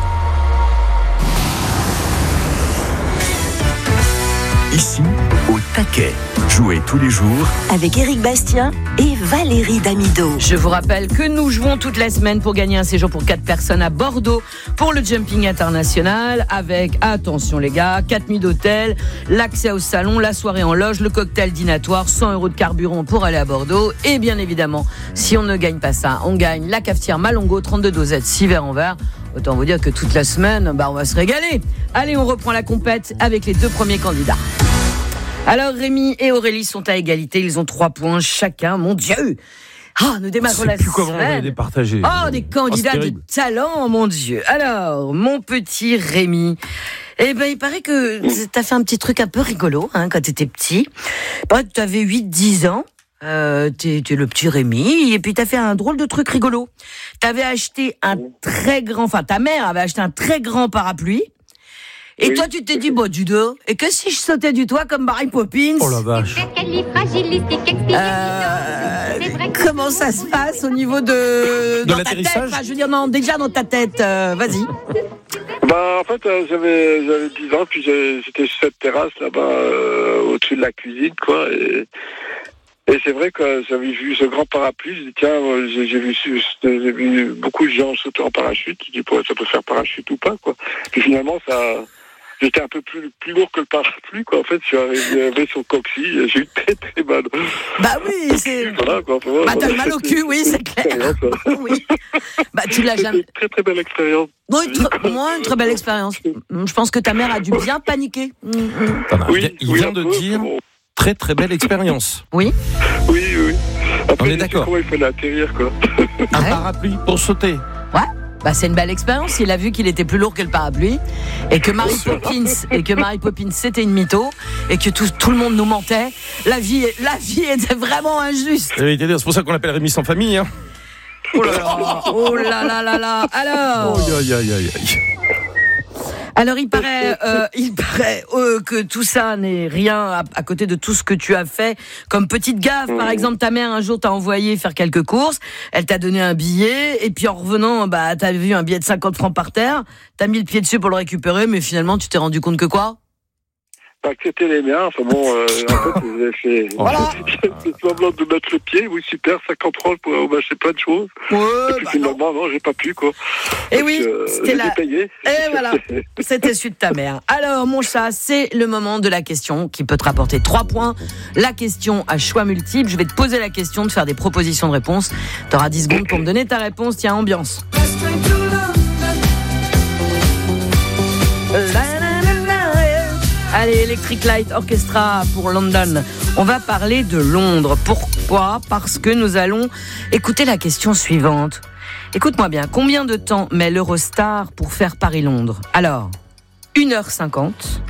Ici, au taquet. Jouez tous les jours avec Éric Bastien et Valérie Damido. Je vous rappelle que nous jouons toute la semaine pour gagner un séjour pour quatre personnes à Bordeaux pour le Jumping International avec, attention les gars, quatre nuits d'hôtel, l'accès au salon, la soirée en loge, le cocktail dînatoire, cent euros de carburant pour aller à Bordeaux. Et bien évidemment, si on ne gagne pas ça, on gagne la cafetière Malongo, trente-deux dosettes, six verres en verre. Autant vous dire que toute la semaine, bah, on va se régaler. Allez, on reprend la compète avec les deux premiers candidats. Alors Rémi et Aurélie sont à égalité, ils ont trois points chacun, mon Dieu. Ah, nous démarrons la Je sais plus comment on va semaine. les départager. Oh, des candidats Oh, c'est de terrible. talent, mon Dieu. Alors, mon petit Rémi, eh ben, il paraît que t'as fait un petit truc un peu rigolo, hein, quand t'étais petit. Bah, t'avais huit dix ans. Euh, t'es, t'es le petit Rémi, et puis t'as fait un drôle de truc rigolo. T'avais acheté un très grand, enfin, ta mère avait acheté un très grand parapluie. Et Oui. toi, tu t'es dit, bon, du dos, et que si je sautais du toit comme Mary Poppins? Oh la vache. Euh, comment ça se passe au niveau de, De dans ta tête? l'atterrissage Enfin, je veux dire, non, déjà dans ta tête, euh, vas-y. Bah, en fait, euh, j'avais, j'avais dix ans, puis j'ai- j'étais sur cette terrasse là-bas, euh, au-dessus de la cuisine, quoi. Et, et c'est vrai que j'avais vu ce grand parapluie. Je dis, tiens, euh, j'ai, j'ai, vu, j'ai vu beaucoup de gens sauter en parachute. Je dis, ouais, ça peut faire parachute ou pas, quoi. Puis finalement, ça. J'étais un peu plus, plus lourd que le parapluie, quoi. En fait, je suis arrivé sur le coccyx, j'ai eu très très mal. Bah oui, c'est. Voilà, quoi. Enfin, Bah, t'as voilà. le mal au cul, oui, c'est clair. Oui. Bah, tu l'as jamais. C'était une très très belle expérience. Bon, une tr- moi, une très belle expérience. Je pense que ta mère a dû bien paniquer. Mm, mm. Attends, Oui, il vient- il oui, vient un de peu, dire bon. très très belle expérience. Oui. Oui, oui. Après, On est je sais d'accord. comment il fallait atterrir, quoi. Un Ouais. parapluie pour sauter. Ouais. Bah, c'est une belle expérience. Il a vu qu'il était plus lourd que le parapluie et que Mary Poppins et que Mary Poppins c'était une mytho et que tout, tout le monde nous mentait. La vie, la vie était vraiment injuste. Eh oui, C'est pour ça qu'on l'appelle Rémi sans famille. Hein. Oh là là, oh là là là là. Alors. Oh, aïe, aïe, aïe, aïe. Alors il paraît, euh, il paraît euh, que tout ça n'est rien à, à côté de tout ce que tu as fait comme petite gaffe. Par exemple, ta mère un jour t'a envoyé faire quelques courses, elle t'a donné un billet et puis en revenant, bah t'as vu un billet de cinquante francs par terre, t'as mis le pied dessus pour le récupérer, mais finalement tu t'es rendu compte que quoi? Pas que c'était les miens, enfin bon, euh, en fait, j'ai fait, Voilà. j'ai fait semblant de mettre le pied, oui, super, cinquante francs pour acheter plein de choses. Ouais, et puis bah finalement, non, j'ai pas pu, quoi. Et Parce oui, que, c'était j'ai la- payé. Et voilà, c'était celui de ta mère. Alors, mon chat, c'est le moment de la question qui peut te rapporter trois points. La question à choix multiples. Je vais te poser la question, de faire des propositions de réponse. Tu auras dix secondes pour me donner ta réponse. Tiens, ambiance. Allez, Electric Light Orchestra pour London. On va parler de Londres. Pourquoi ? Parce que nous allons écouter la question suivante. Écoute-moi bien, combien de temps met l'Eurostar pour faire Paris-Londres ? Alors, une heure cinquante,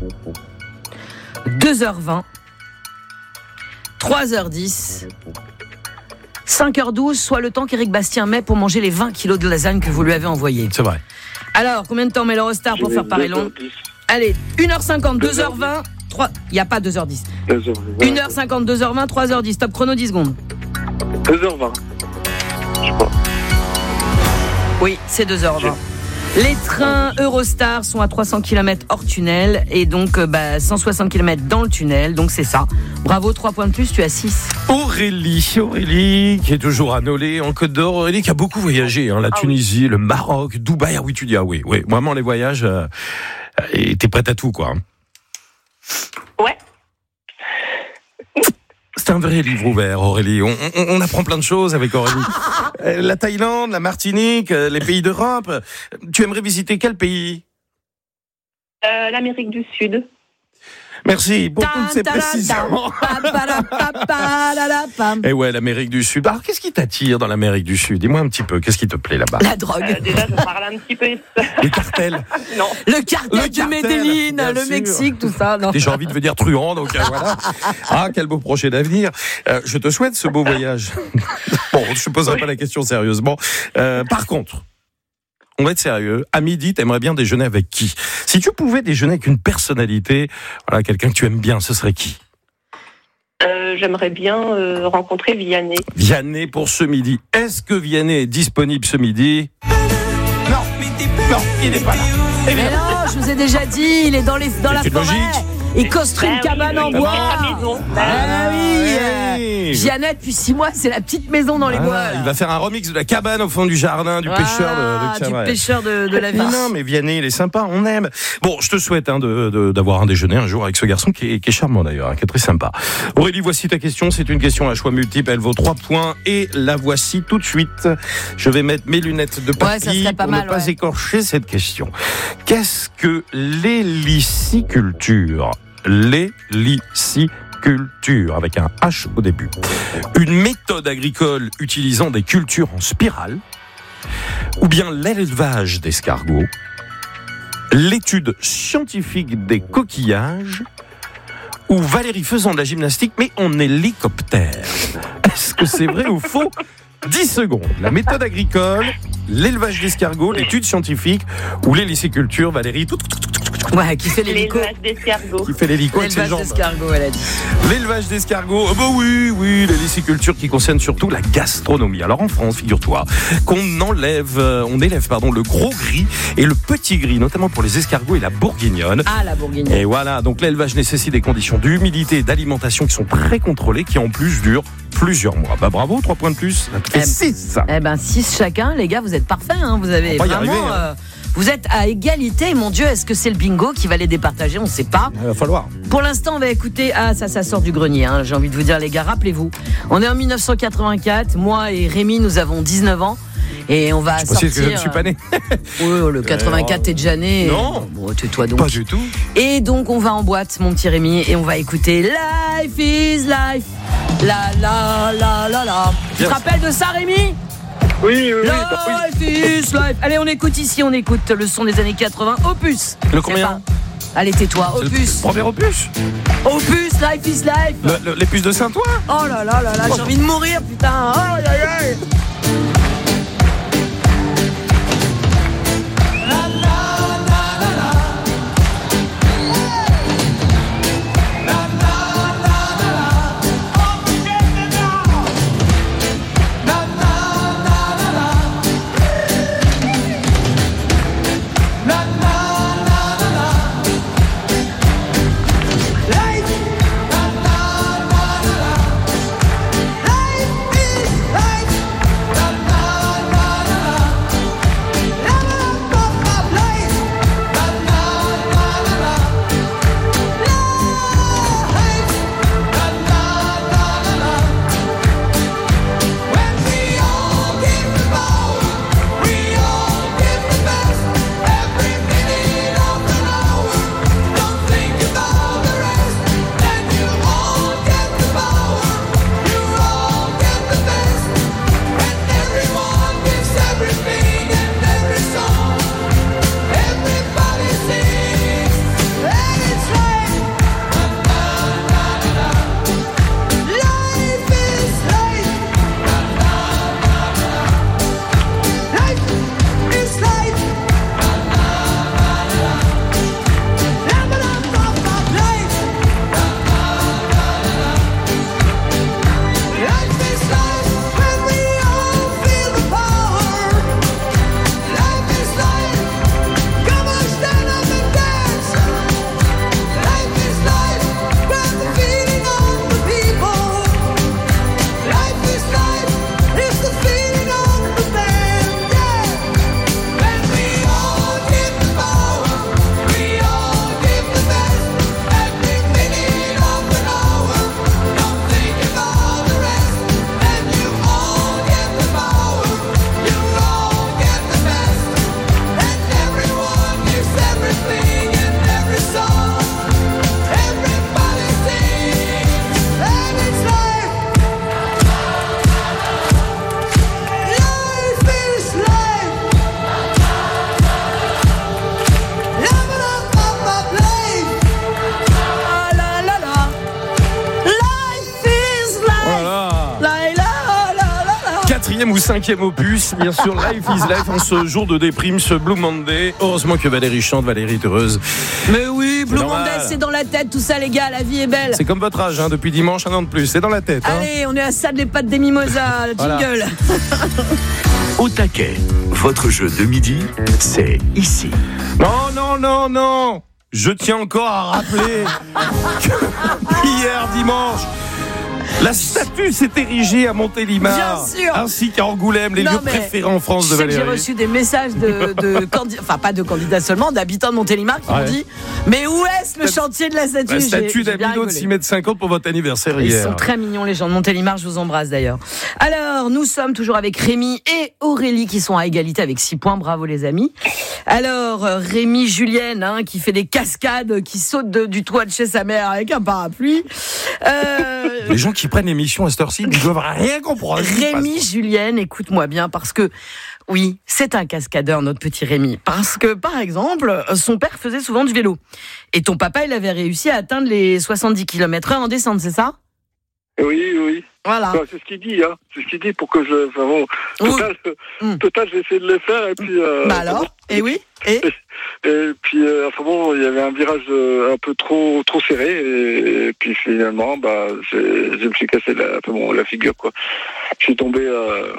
deux heures vingt, trois heures dix, cinq heures douze, soit le temps qu'Éric Bastien met pour manger les vingt kilos de lasagne que vous lui avez envoyés. C'est vrai. Alors, combien de temps met l'Eurostar pour faire Paris-Londres ? Allez, une heure cinquante, deux heures vingt, trois... Il n'y a pas deux heures dix. une heure cinquante, deux heures vingt, trois heures dix. Top chrono, dix secondes. deux heures vingt. Je sais pas. Oui, c'est deux heures vingt. Les trains Eurostar sont à trois cents kilomètres hors tunnel et donc euh, bah, cent soixante kilomètres dans le tunnel, donc c'est ça. Bravo, trois points de plus, tu as six. Aurélie, Aurélie, qui est toujours à Nolay, en Côte d'Or. Aurélie qui a beaucoup voyagé, hein, la ah Tunisie, oui. le Maroc, Dubaï. Ah oui, tu dis, ah oui, oui. Vraiment, les voyages, euh, et t'es prête à tout, quoi. Ouais. C'est un vrai livre ouvert, Aurélie. On, on, on apprend plein de choses avec Aurélie. La Thaïlande, la Martinique, les pays d'Europe. Tu aimerais visiter quel pays ? euh, L'Amérique du Sud. Merci pour toutes ces précisions. Et ouais, l'Amérique du Sud. Alors, qu'est-ce qui t'attire dans l'Amérique du Sud ? Dis-moi un petit peu, qu'est-ce qui te plaît là-bas ? La drogue. Euh, déjà, je parle un petit peu. Le cartel. Non. Le cartel Le du cartel, Medellín, bien le sûr. Mexique, tout ça. Non. Et j'ai envie de venir truand, donc euh, voilà. Ah, quel beau projet d'avenir. Euh, je te souhaite ce beau voyage. Bon, je ne poserai pas la question sérieusement. Euh, par contre, on va être sérieux. À midi, t'aimerais bien déjeuner avec qui ? Si tu pouvais déjeuner avec une personnalité, voilà, quelqu'un que tu aimes bien, ce serait qui ? euh, J'aimerais bien euh, rencontrer Vianney. Vianney pour ce midi. Est-ce que Vianney est disponible ce midi ? Non, non, il n'est pas là. Mais non, je vous ai déjà dit, il est dans, les, dans la C'est forêt. logique. Il construit Ben une oui, cabane oui, en il bois. est à la maison. Ah oui, euh, oui. Vianney, depuis six mois, c'est la petite maison dans les Ah, bois. là. il va faire un remix de la cabane au fond du jardin du Voilà, pêcheur de, de du ouais. pêcheur de, de la vie. Non, non, mais Vianney, il est sympa, on aime. Bon, je te souhaite hein, de, de, d'avoir un déjeuner un jour avec ce garçon qui est, qui est charmant d'ailleurs, hein, qui est très sympa. Aurélie, voici ta question. C'est une question à choix multiple. Elle vaut trois points et la voici tout de suite. Je vais mettre mes lunettes de Ouais, ça papy serait pas pour mal, ne pas ouais. écorcher cette question. Qu'est-ce que l'héliciculture ? L'héliciculture, avec un H au début. Une méthode agricole utilisant des cultures en spirale, ou bien l'élevage d'escargots, l'étude scientifique des coquillages, ou Valérie faisant de la gymnastique, mais en hélicoptère. Est-ce que c'est vrai ou faux ? dix secondes. La méthode agricole, l'élevage d'escargots, l'étude scientifique, ou l'héliciculture, Valérie, tout, tout, tout, tout, tout, Ouais, qui fait l'hélico. L'élevage d'escargots. qui fait l'hélico avec ses L'élevage jambes. d'escargots, elle a dit. L'élevage d'escargots, oh bah oui, oui, l'héliciculture qui concerne surtout la gastronomie. Alors en France, figure-toi, qu'on enlève, euh, on élève pardon, le gros gris et le petit gris, notamment pour les escargots et la bourguignonne. Ah, la bourguignonne. Et voilà, donc l'élevage nécessite des conditions d'humidité et d'alimentation qui sont très contrôlées, qui en plus durent plusieurs mois. Bah bravo, trois points de plus, ça te fait six. Eh ben, six chacun, les gars, vous êtes parfaits, hein. Vous avez On va y vraiment. arriver, hein. euh, vous êtes à égalité, mon Dieu, est-ce que c'est le bingo qui va les départager ? On ne sait pas. Il va falloir. Pour l'instant, on va écouter. Ah, ça, ça sort du grenier, hein. J'ai envie de vous dire, les gars, rappelez-vous. On est en dix-neuf cent quatre-vingt-quatre. Moi et Rémi, nous avons dix-neuf ans. Et on va Je sortir. pense que je ne suis pas né. Oui, le quatre-vingt-quatre, t'es déjà né. Non. Bon, tais-toi donc. Pas du tout. Et donc, on va en boîte, mon petit Rémi, et on va écouter Life is Life. La la la la la. Tu te rappelles de ça, Rémi ? Oui, oui, oui. Life bah oui. is life. Allez, on écoute ici, on écoute le son des années quatre-vingts. Opus. Le combien ? Allez, tais-toi. C'est le Opus. premier opus. Opus, Life is life. Le, le, les puces de Saint-Ouen. Oh là là là là, j'ai envie de mourir, putain. Aïe aïe aïe. Life is life. quatrième ou cinquième opus, bien sûr, Life is Life, en ce jour de déprime, ce Blue Monday. Heureusement que Valérie chante, Valérie est heureuse. Mais oui, Blue normal. Monday, c'est dans la tête, tout ça, les gars, la vie est belle. C'est comme votre âge, hein, depuis dimanche, un an de plus, c'est dans la tête. Hein. Allez, on est à ça de les pattes des mimosas, Voilà. jingle. Au taquet, votre jeu de midi, c'est ici. Non, non, non, non. Je tiens encore à rappeler que hier dimanche, la statue s'est érigée à Montélimar, Bien sûr. ainsi qu'à Angoulême, les Non, lieux mais préférés en France Je de sais que j'ai Valérie. reçu des messages de, de candidats, enfin pas de candidats seulement, d'habitants de Montélimar qui Ouais. m'ont dit mais où est-ce le chantier de la statue? La J'ai- statue j'ai bien d'Amino de rigolé. six mètres cinquante pour votre anniversaire Ils hier. sont très mignons les gens de Montélimar, je vous embrasse d'ailleurs. Alors, nous sommes toujours avec Rémi et Aurélie qui sont à égalité avec six points, bravo les amis. Alors, euh, Rémi Julienne hein, qui fait des cascades, qui saute de- du toit de chez sa mère avec un parapluie. Euh, Les gens qui prennent l'émission à cette heure-ci, ils doivent rien comprendre. Rémi Julienne, écoute-moi bien parce que oui, c'est un cascadeur notre petit Rémi. Parce que par exemple, son père faisait souvent du vélo. Et ton papa, il avait réussi à atteindre les soixante-dix kilomètres heure en descente, c'est ça? Oui, oui. Voilà. Bah, c'est ce qu'il dit, hein. C'est ce qu'il dit pour que je. Enfin bon, total, total, j'ai essayé de le faire et puis. Euh, Bah alors Et oui Et Et puis, euh, enfin bon, il y avait un virage euh, un peu trop, trop serré et, et puis finalement, bah, j'ai- je me suis cassé la, enfin bon, la figure quoi. Je suis tombé, euh,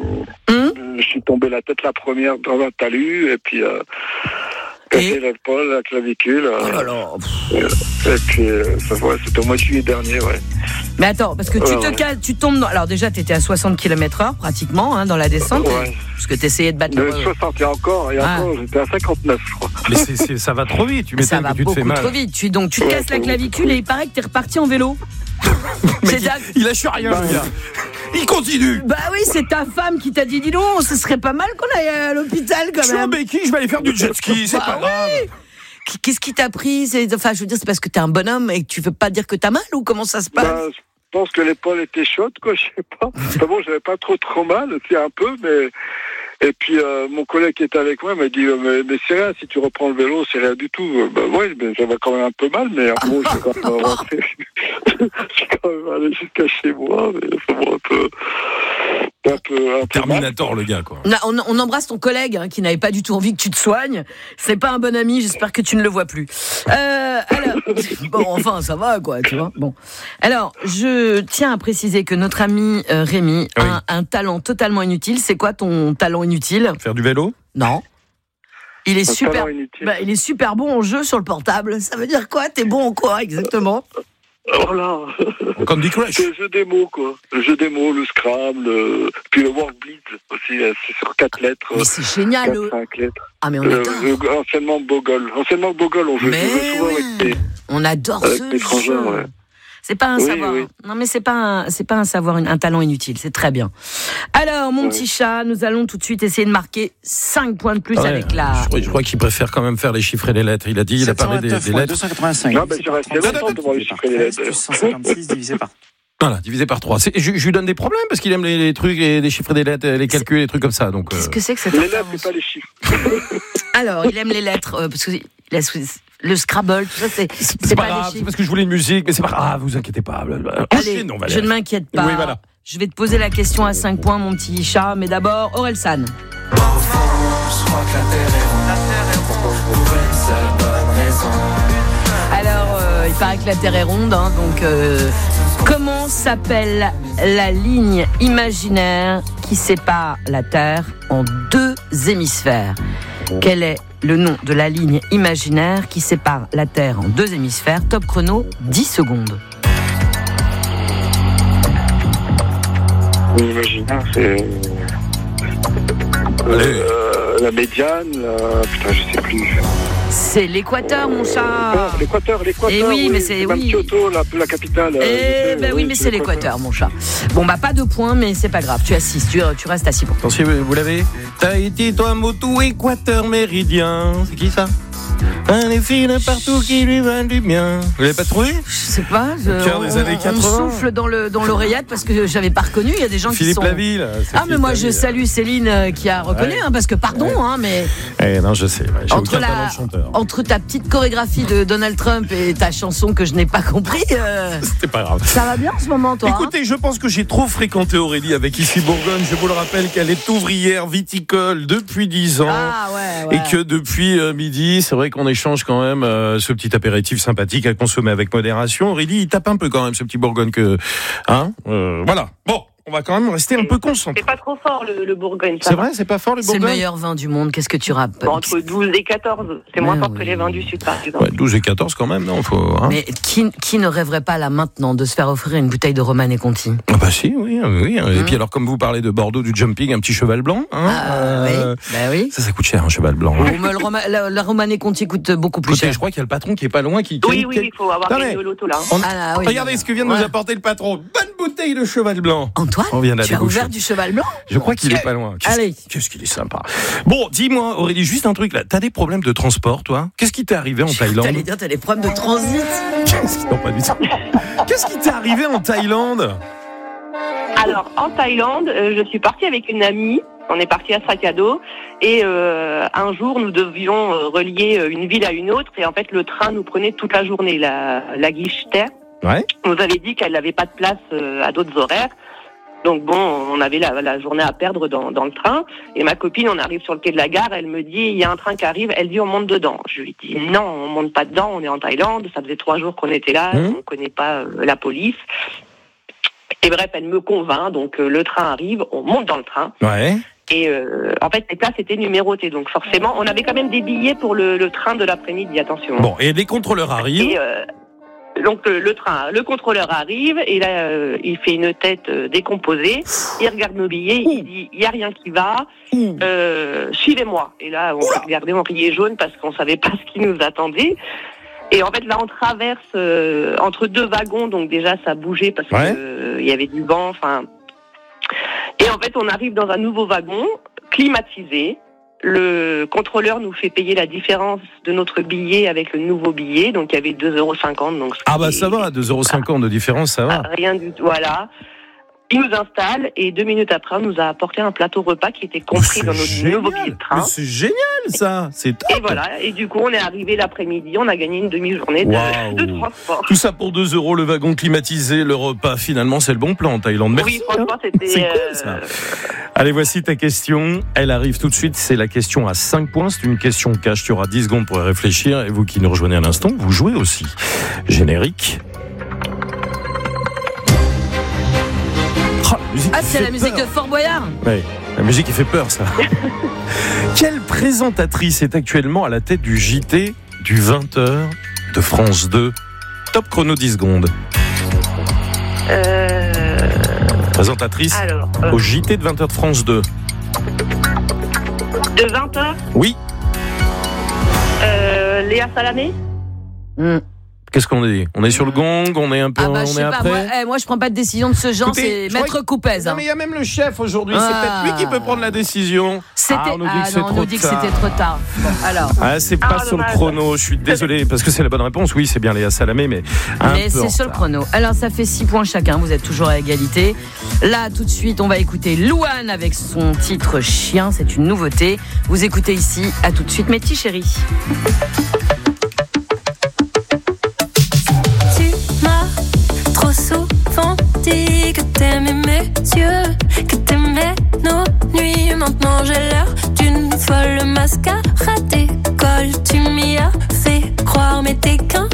je suis tombé la tête la première dans un talus et puis euh, cassé l'épaule, la clavicule. Oh là euh, là. et puis, euh, ça, ouais, c'était au mois de juillet dernier, ouais. Mais attends, parce que tu Ouais, te ouais. casses, tu tombes dans... Alors déjà, t'étais à soixante kilomètres heure pratiquement hein, dans la descente. Ouais. Parce que t'essayais de battre De le... soixante et encore, et Ah. encore, j'étais à cinquanteneuf, je crois. Mais c'est, c'est- ça va trop vite, tu Ça m'étonnes va que tu te fais beaucoup mal. trop vite. Tu, donc tu te Ouais, casses la ça va clavicule et il paraît que t'es reparti en vélo. Mais C'est il, ta- il lâche rien, le gars. Il continue. Bah oui, c'est ta femme qui t'a dit, dis donc, ce serait pas mal qu'on aille à l'hôpital quand Je suis en même. béquille, je vais aller faire du jet ski, c'est Bah pas grave. oui. Qu'est-ce qui t'a pris? C'est- Enfin, je veux dire, c'est parce que t'es un bonhomme et que tu veux pas dire que t'as mal ou comment ça se passe? Bah, je pense que l'épaule était chaude, quoi, je sais pas. Enfin bon, j'avais pas trop trop mal, c'est un peu, mais... Et puis, euh, mon collègue qui était avec moi m'a dit, euh, mais, mais c'est rien, si tu reprends le vélo, c'est rien du tout. Euh, Bah oui, mais j'avais quand même un peu mal, mais en gros, je suis quand même rentré. Je suis quand même allé jusqu'à chez moi, mais c'est bon, un peu... Un peu, un peu Terminator, le gars, quoi. On, a- on- on embrasse ton collègue hein, qui n'avait pas du tout envie que tu te soignes. C'est pas un bon ami, j'espère que tu ne le vois plus. Euh, alors, bon, enfin, ça va, quoi, tu vois. Bon. Alors, je tiens à préciser que notre ami euh, Rémi a un, un talent totalement inutile. C'est quoi ton talent inutile? Faire du vélo? Non. Il est Un super. talent inutile. Bah, il est super bon en jeu sur le portable. Ça veut dire quoi? T'es bon en quoi exactement? Oh là. Candy Crush. C'est le jeu des mots, quoi. Le jeu des mots, le Scrabble, le... puis le Wordblitz aussi, euh, c'est sur quatre lettres. Mais c'est génial. quatre, le- cinq lettres. Ah mais on Euh, adore. le- anciennement Bogol. Anciennement Bogol, on jouait Mais je jouais souvent oui. avec des, On adore avec ce des frangins, jeu. ouais. C'est pas un Oui, savoir. oui. Non, mais c'est pas un, c'est pas un savoir, un talent inutile. C'est très bien. Alors, mon Ouais. petit chat, nous allons tout de suite essayer de marquer cinq points de plus Ah ouais, avec la. Je crois, je crois qu'il préfère quand même faire les chiffres et les lettres. Il a dit, il a parlé des, des lettres. deux cent quatre-vingt-cinq. Non, mais j'ai resté longtemps devant les chiffres et les lettres. Plus cent cinquante-six divisé par. Voilà, divisé par trois. C'est- Je, je lui donne des problèmes parce qu'il aime les, les trucs, les, les chiffres et des lettres, les calculs, les trucs comme ça. Donc, Qu'est-ce euh, que c'est que cette Les lettres, intervention c'est pas les chiffres. Alors, il aime les lettres euh, parce que il a sou- le Scrabble, tout ça, c'est c'est c'est pas pas, grave, des c'est chiffres. parce que je voulais une musique, mais c'est pas grave, vous inquiétez pas. Allez, Enchaînons, Valérie. je ne m'inquiète pas. Oui, voilà. Je vais te poser la question à cinq points, mon petit chat. Mais d'abord, Orelsan. Je crois que la terre est ronde. La terre est ronde. Pour une seule bonne raison. Alors, euh, il paraît que la Terre est ronde, hein, donc euh, comment s'appelle la ligne imaginaire qui sépare la Terre en deux hémisphères? Quel est le nom de la ligne imaginaire qui sépare la Terre en deux hémisphères? Top chrono, dix secondes. L'imaginaire, c'est. Euh, la médiane, la... putain, je sais plus. C'est l'équateur, mon chat. Ah, l'équateur, l'équateur. Eh oui, mais c'est- même oui. Kyoto, la, la capitale. Eh ben oui, mais c'est l'équateur, mon chat. Bon, bah pas de points, mais c'est pas grave. Tu as six, tu, tu restes à six points. Attention, vous l'avez Tahiti, Tuamotu, Équateur, Méridien. C'est qui ça? Un les filles de partout qui lui veulent du bien. Vous l'avez pas trouvé? Je sais pas. Je, Le cœur des on, années on quatre-vingts. souffle dans le dans l'oreillette parce que j'avais pas reconnu. Il y a des gens Philippe qui sont. Laville. c'est Ah mais Philippe moi je Laville. salue Céline euh, qui a reconnu Ouais. hein, parce que pardon Ouais. hein, mais Eh non, je sais. ouais, J'ai entre aucun talent la de chanteur. entre ta petite chorégraphie de Donald Trump et ta chanson que je n'ai pas compris, euh, C'est pas grave. ça va bien en ce moment toi. hein Écoutez, je pense que j'ai trop fréquenté Aurélie avec Ici Bourgogne. Je vous le rappelle qu'elle est ouvrière viticole depuis dix ans. Ah ouais, ouais. Et que depuis euh, midi, c'est vrai qu'on échange quand même euh, ce petit apéritif sympathique à consommer avec modération. Aurélie, il tape un peu quand même ce petit Bourgogne que... Hein euh, Voilà. Bon, on va quand même rester un peu concentré. C'est pas trop fort le, le Bourgogne. ça C'est va. vrai, c'est pas fort le C'est le Bourgogne? meilleur vin du monde. Qu'est-ce que tu rappelles? Bon, entre douze et quatorze. C'est moins Ouais, fort oui. que les vins du Sud, par exemple. Ouais, douze et quatorze quand même, non faut, hein. Mais qui, qui ne rêverait pas là maintenant de se faire offrir une bouteille de Romanée Conti? Ah bah si, oui, oui. Et puis alors, comme vous parlez de Bordeaux, du jumping, un petit cheval blanc. Hein, Ah, euh, oui, bah oui. Ça, ça coûte cher, un cheval blanc. Oh, mais le Roma- la, la Romanée Conti coûte beaucoup plus Écoutez, cher. je crois qu'il y a le patron qui est pas loin. Qui, qui- Oui, oui, qui- il faut avoir Attendez, gagné au loto là. hein. on- Ah, oui, Regardez non, ce que vient de ouais. nous apporter le patron. Bonne bouteille de cheval blanc. Antoine, On vient de la tu as déboucher. ouvert du cheval blanc? Je crois qu'il est pas loin. Qu'est-ce, Allez. Qu'est-ce qu'il est sympa. Bon, dis-moi, Aurélie, juste un truc là. T'as des problèmes de transport, toi? Qu'est-ce qui t'est arrivé en Thaïlande? T'allais dire, t'as des problèmes de transit. Qu'est-ce qui... Non, pas du tout. Qu'est-ce qui t'est arrivé en Thaïlande? Alors, en Thaïlande, euh, je suis partie avec une amie. On est parti à sac à dos. Et euh, un jour, nous devions euh, relier euh, une ville à une autre. Et en fait, le train nous prenait toute la journée. La, la guichetère Ouais. nous avait dit qu'elle n'avait pas de place euh, à d'autres horaires. Donc bon, on avait la, la journée à perdre dans, dans le train. Et ma copine, on arrive sur le quai de la gare, elle me dit, il y a un train qui arrive, elle dit, on monte dedans. Je lui dis, non, on monte pas dedans, on est en Thaïlande, ça faisait trois jours qu'on était là, Mmh. on connaît pas euh, la police. Et bref, elle me convainc, donc euh, le train arrive, on monte dans le train. Ouais. Et euh, en fait, les places étaient numérotées, donc forcément, on avait quand même des billets pour le, le train de l'après-midi, attention. Bon, et les contrôleurs arrivent. Et, euh, donc le, le train, le contrôleur arrive et là euh, il fait une tête euh, décomposée, il regarde nos billets, il dit il y a rien qui va, euh, suivez-moi. Et là on regardait, on riait jaune parce qu'on savait pas ce qui nous attendait. Et en fait là on traverse euh, entre deux wagons, donc déjà ça bougeait parce que Ouais. euh, il y avait du vent, enfin. Et en fait on arrive dans un nouveau wagon climatisé. Le contrôleur nous fait payer la différence de notre billet avec le nouveau billet, donc il y avait deux euros cinquante. Donc Ah bah ça va, deux euros cinquante de différence, ça va. rien du tout, voilà. Il nous installe et deux minutes après, on nous a apporté un plateau repas qui était compris dans notre nouveau billet de train. Mais c'est génial ça, c'est top. Et voilà, et du coup, on est arrivé l'après-midi, on a gagné une demi-journée de, Waouh. de transport. Tout ça pour deux euros, le wagon climatisé, le repas. Finalement, c'est le bon plan en Thaïlande. Merci. Oui, franchement, c'était. C'est cool, euh, ça. Allez, voici ta question. Elle arrive tout de suite. C'est la question à cinq points. C'est une question cash. Tu auras dix secondes pour y réfléchir. Et vous qui nous rejoignez à l'instant, vous jouez aussi. Générique. Oh, la musique Ah, qui c'est fait la musique peur. de Fort Boyard. Oui, la musique qui fait peur, ça. Quelle présentatrice est actuellement à la tête du J T du vingt heures de France deux? Top chrono dix secondes. euh, Présentatrice Alors, euh, au J T de vingt heures de France deux. de vingt heures, Oui. euh, Léa Salamé. Qu'est-ce qu'on est? On est sur le gong, on est un peu, Ah bah, je on sais est pas, après. moi, eh, moi je prends pas de décision de ce genre, Écoutez, c'est je crois Maître que- Coupez. Non hein. mais il y a même le chef aujourd'hui, c'est Ah. peut-être lui qui peut prendre la décision. C'était Ah, on nous dit ah que c'est non, on trop nous dit que tard. c'était trop tard. Bon, alors. Ah, c'est pas Ah, sur le dommage. chrono, je suis désolé, parce que c'est la bonne réponse. Oui, c'est bien Léa Salamé, mais un Mais peu en c'est sur le retard. chrono. Alors ça fait six points chacun, vous êtes toujours à égalité. Là tout de suite on va écouter Louane avec son titre Chien, c'est une nouveauté. Vous écoutez ici, à tout de suite mes petits chéris. Tu m'as trop souvent dit que t'aimais mes yeux, que t'aimais nos nuits. Maintenant j'ai l'air d'une folle mascarade d'école. Tu m'y as fait croire, mais t'es qu'un.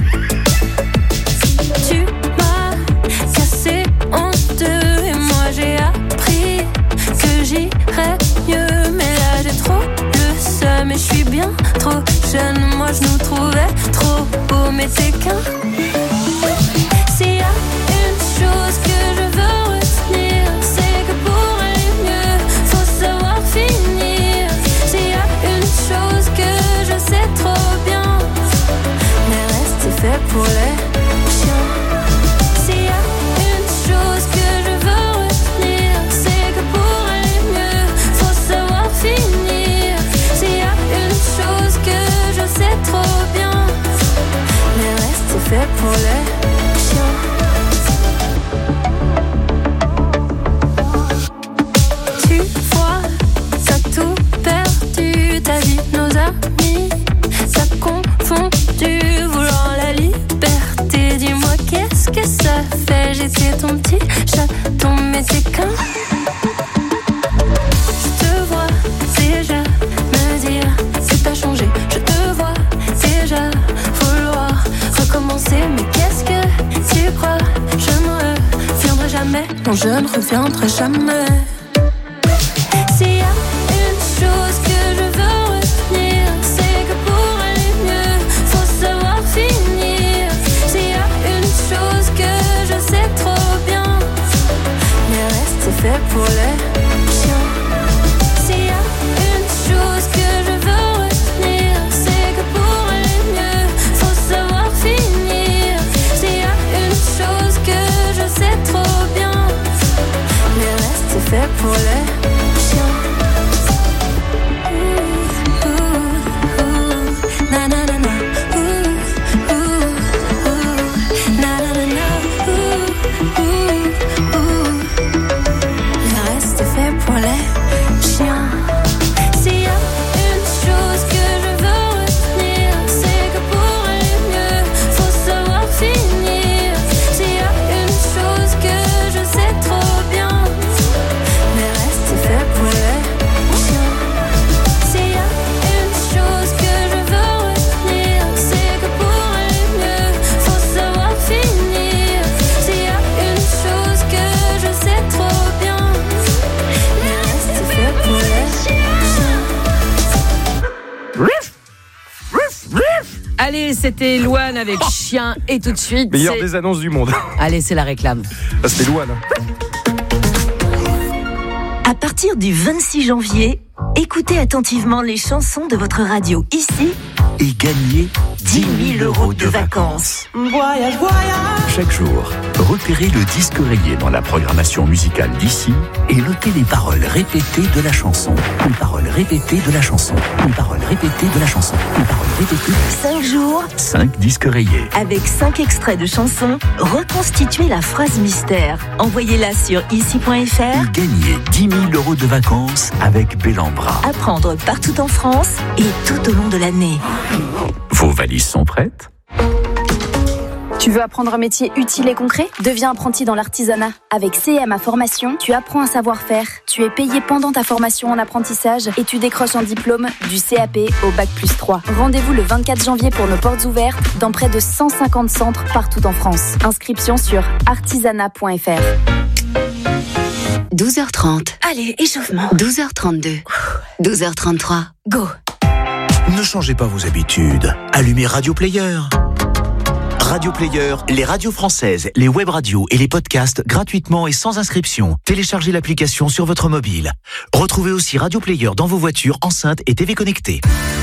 Tu m'as cassé en deux et moi j'ai appris que j'irais mieux. Mais là j'ai trop le seum et je suis bien trop jeune. Moi je nous trouvais trop beaux, mais t'es qu'un. S'il y a une chose que je veux retenir, c'est que pour aller mieux, faut savoir finir. S'il y a une chose que je sais trop bien, le reste c'est fait pour les chiens. S'il y a une chose que je veux retenir, c'est que pour aller mieux, faut savoir finir. S'il y a une chose que je sais trop pour les chiens. Tu vois, ça tout perdu, ta vie, nos amis, ça confondu, voulant la liberté. Dis-moi qu'est-ce que ça fait, j'étais ton petit chaton, mais t'es qu'un. Je te vois déjà me dire que t'as changé, je te vois déjà vouloir recommencer, mais qu'est-ce que tu crois, je ne reviendrai jamais, non je ne reviendrai jamais. S'il y a une chose que je veux retenir, c'est que pour aller mieux, faut savoir finir. S'il y a une chose que je sais trop bien, le reste c'est fait pour les chiens. S'il y a une chose que je veux retenir, c'est que pour aller mieux, faut savoir finir. S'il y a une chose que je sais trop bien, le reste c'est fait pour les chiens. Ouh, ouh, ouh, na na na na. Ouh, ouh, ouh, na na na na. Ouh, ouh, ouh. Le reste c'est fait pour les chiens. S'il y a une chose que je veux retenir, c'est que pour aller mieux, faut savoir finir. S'il y a une chose que je sais trop bien, le reste c'est fait pour les chiens. S'il y a une chose que je veux retenir, c'est que pour aller mieux, faut savoir finir. S'il y a une chose que je sais trop bien, le reste c'est fait pour les chiens. Allez, c'était Louane avec chien et tout de suite. Meilleure c'est- des annonces du monde. Allez, c'est la réclame. Ah, c'était Louane. À partir du vingt-six janvier, écoutez attentivement les chansons de votre radio ici Et gagnez dix mille euros de vacances. Voyage, voyage. Chaque jour, repérez le disque rayé dans la programmation musicale d'ici et notez les paroles répétées de la chanson. Les paroles répétées de la chanson. Les paroles répétées de la chanson. Les paroles répétées. cinq jours cinq disques rayés. avec cinq extraits de chansons. Reconstituez la phrase mystère. Envoyez-la sur ici point f r. Et gagnez dix mille euros de vacances avec Bellambra. À prendre partout en France et tout au long de l'année. Vos valises sont prêtes ? Tu veux apprendre un métier utile et concret ? Deviens apprenti dans l'artisanat. Avec C M A Formation, tu apprends un savoir-faire. Tu es payé pendant ta formation en apprentissage et tu décroches un diplôme du C A P au bac plus trois. Rendez-vous le vingt-quatre janvier pour nos portes ouvertes dans près de cent cinquante centres partout en France. Inscription sur artisanat point f r. douze heures trente. Allez, échauffement. douze heures trente-deux. douze heures trente-trois. Go. Ne changez pas vos habitudes. Allumez Radio Player. Radio Player, les radios françaises, les web radios et les podcasts gratuitement et sans inscription. Téléchargez l'application sur votre mobile. Retrouvez aussi Radio Player dans vos voitures, enceintes et T V connectées.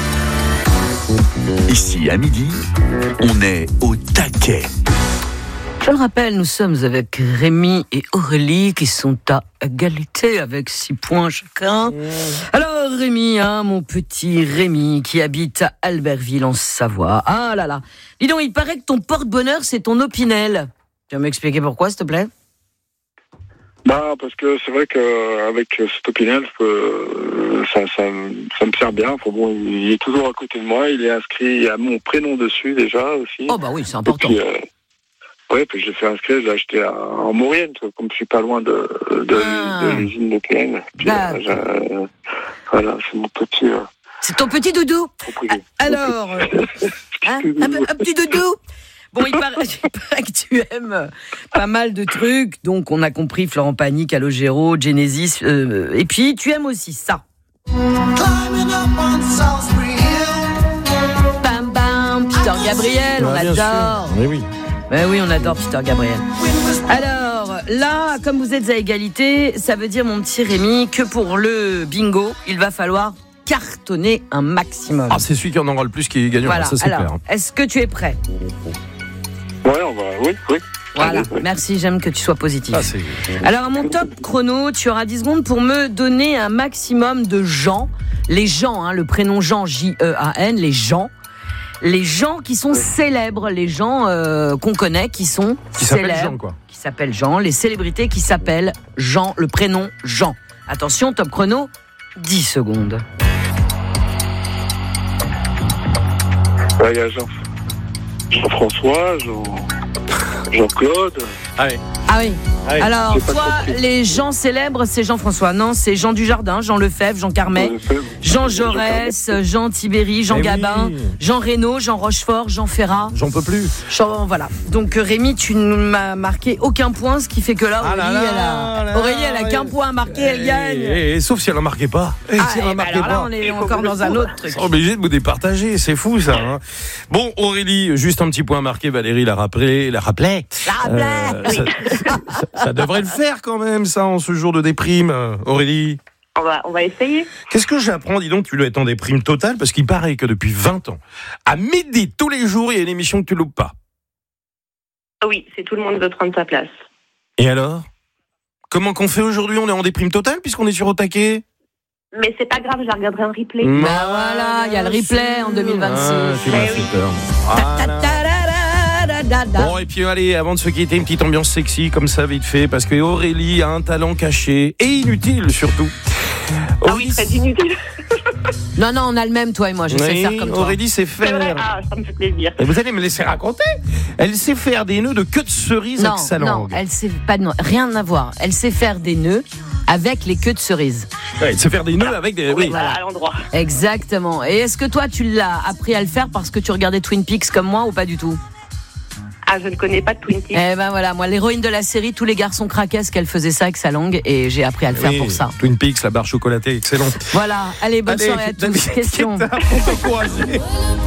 Ici, à midi, on est au taquet. Je le rappelle, nous sommes avec Rémi et Aurélie qui sont à égalité avec six points chacun. Alors Rémi, hein, mon petit Rémi qui habite à Albertville en Savoie. Ah là là. Dis donc, il paraît que ton porte-bonheur, c'est ton Opinel. Tu vas m'expliquer pourquoi, s'il te plaît ? Bah, parce que c'est vrai qu'avec cet Opinel, euh, ça, ça, ça me sert bien. Enfin, bon, il est toujours à côté de moi. Il est inscrit, il y a mon prénom dessus déjà aussi. Oh bah oui, c'est important. Et puis, euh, ouais, puis je l'ai fait inscrire, je l'ai acheté à, en Maurienne, comme je suis pas loin de, de, Ah. de l'usine de Plaine. Puis, Ah. euh, j'ai- voilà, c'est mon petit... Euh, C'est ton petit doudou. Alors, hein, un, peu- un petit doudou. Bon, il paraît, il paraît que tu aimes pas mal de trucs. Donc, on a compris Florent Pagny, Calogero, Genesis. Euh, et puis, tu aimes aussi ça. Bam bam, Peter Gabriel, on Ah, bien adore. sûr. Mais oui. Ben oui, on adore Peter Gabriel. Alors, là, comme vous êtes à égalité, ça veut dire, mon petit Rémi, que pour le bingo, il va falloir cartonner un maximum. Ah, c'est celui qui en aura le plus qui gagnera, Voilà, ça c'est alors, clair. est-ce que tu es prêt ? Ouais, on va... Oui, oui. Voilà, Allez, oui. merci, j'aime que tu sois positif. Ah, c'est... Alors, à mon top chrono, tu auras dix secondes pour me donner un maximum de gens. Les gens, hein, le prénom Jean, J E A N, les gens. les gens qui sont célèbres, les gens euh, qu'on connaît qui sont Qui s'appelle célèbres, Jean, quoi. qui s'appellent Jean, les célébrités qui s'appellent Jean, le prénom Jean. Attention, top chrono, dix secondes. Ouais, il y a Jean, Jean-François, Jean, Jean-Claude. Ah oui. Ah oui. Ah oui. Alors, J'ai pas toi, compris. les gens célèbres, c'est Jean-François. Non, c'est Jean Dujardin, Jean Lefebvre, Jean Carmet, Jean Jaurès, Jean Tibéri, Jean Eh Gabin, oui. Jean Reno, Jean Rochefort, Jean Ferrat. J'en peux plus. Jean, voilà. Donc, euh, Rémi, tu ne m'as marqué aucun point, ce qui fait que là, Ah Aurélie, là là elle a, là Aurélie, elle a qu'un point à marquer, elle gagne. Et, et- sauf si elle en marquait pas. Et Ah, si elle eh en ben marquait alors là, pas. on est encore dans un autre truc. Ils sont obligés de vous départager, c'est fou ça. Hein. Bon, Aurélie, juste un petit point marqué, Valérie l'a rappelé, l'a rappelé. La rappelé. Euh, ça, ça- ça devrait le faire quand même, ça, en ce jour de déprime, euh, Aurélie. On va, on va essayer. Qu'est-ce que j'apprends? Dis donc, tu dois être en déprime totale, parce qu'il paraît que depuis vingt ans, à midi, tous les jours, il y a une émission que tu loupes pas. Oui, c'est tout le monde veut prendre sa place. Et alors? Comment qu'on fait aujourd'hui? On est en déprime totale, puisqu'on est sur au taquet? Mais c'est pas grave, je la regarderai en replay. Bah voilà, il y a le replay en deux mille vingt-six. Ah, tu m'as fait peur. Voilà. Bon, et puis allez, avant de se quitter, une petite ambiance sexy comme ça, vite fait, parce que Aurélie a un talent caché et inutile surtout. Ah oui, très inutile. Non, non, on a le même, toi et moi, je sais Oui, faire comme toi. Aurélie sait C'est vrai, faire. ah, ça me fait plaisir. Et vous allez me laisser raconter. Elle sait faire des nœuds de queue de cerise Non, avec sa non, langue. elle sait pas de rien à voir. Elle sait faire des nœuds avec les queues de cerise. Ouais, elle sait faire des nœuds avec des. Oui, Voilà, à l'endroit. Exactement. Et est-ce que toi, tu l'as appris à le faire parce que tu regardais Twin Peaks comme moi ou pas du tout? Ah, je ne connais pas de Twin Peaks. Eh ben voilà, moi, l'héroïne de la série, tous les garçons craquaient ce qu'elle faisait ça avec sa langue et j'ai appris à le faire Oui, pour ça. Twin Peaks, la barre chocolatée, excellent. Voilà, allez, bonne Allez, soirée à tous. David Question. Guetta, pour t'encourager.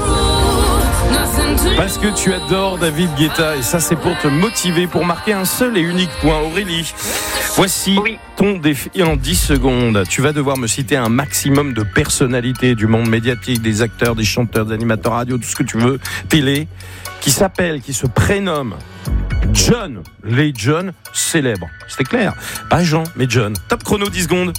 Parce que tu adores David Guetta et ça c'est pour te motiver, pour marquer un seul et unique point. Aurélie, voici ton défi en dix secondes. Tu vas devoir me citer un maximum de personnalités du monde médiatique, des acteurs, des chanteurs, des animateurs radio, tout ce que tu veux, télé, qui s'appellent, qui se prénomment John, les John célèbres. C'était clair. Pas Jean, mais John. Top chrono, dix secondes.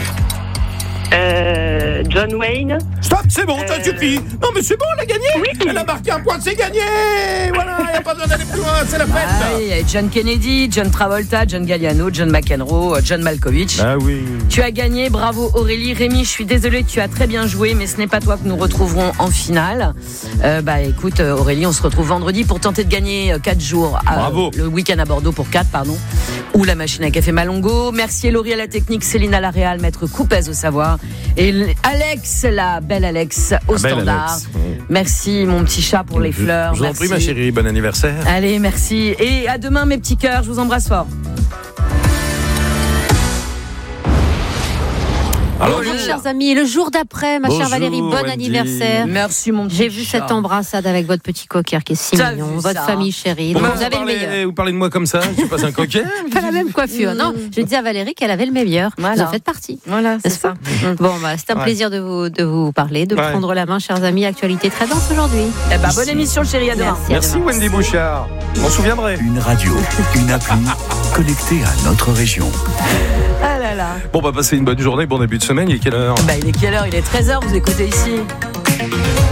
Euh, John Wayne. Stop, c'est bon, ça suffit. Non, mais c'est bon, elle a gagné. Elle a marqué un point, c'est gagné. Voilà, il n'y a pas besoin d'aller plus loin, c'est la fête. Ah, il y a John Kennedy, John Travolta, John Galliano, John McEnroe, John Malkovich. Ah oui. Tu as gagné, bravo Aurélie. Rémi, je suis désolée, tu as très bien joué, mais ce n'est pas toi que nous retrouverons en finale. Euh, bah écoute, euh, Aurélie, on se retrouve vendredi pour tenter de gagner quatre jours. À, Bravo. Le week-end à Bordeaux pour quatre, pardon. Ou la machine à café Malongo. Merci Laurie à la technique, Céline à la réal, Maître Coupez au savoir. Et Alex, la belle Alex au La belle standard. Alex. Merci mon petit chat pour les fleurs. Je vous en Merci. prie, ma chérie, bon anniversaire. Allez, merci. Et à demain, mes petits cœurs. Je vous embrasse fort. Bonjour, chers amis. Le jour d'après, ma chère Bonjour, Valérie, bon Wendy. anniversaire. Merci, mon petit J'ai vu chat. cette embrassade avec votre petit cocker qui est si T'as mignon. vu Votre ça famille chérie. Bon, Donc, vous, vous avez le parlez, meilleur. vous parlez de moi comme ça, je suis pas un coquin. Pas la même coiffure. Non, je disais à Valérie qu'elle avait le meilleur. Voilà. Vous en faites partie. Voilà, c'est N'est-ce ça. pas Bon, bah, c'est un Ouais. plaisir de vous, de vous parler, de Ouais. prendre la main, chers amis. Actualité très dense aujourd'hui. Eh ben, bonne émission, chérie. À demain. Merci, à Merci demain. Wendy Bouchard. On se souviendrait. Une radio, une appli connectée à notre région. Ah là là. Bon, bah, passez une bonne journée, bon début de semaine. Il est quelle heure? Bah, il est quelle heure? Il est treize heures. Vous écoutez ici.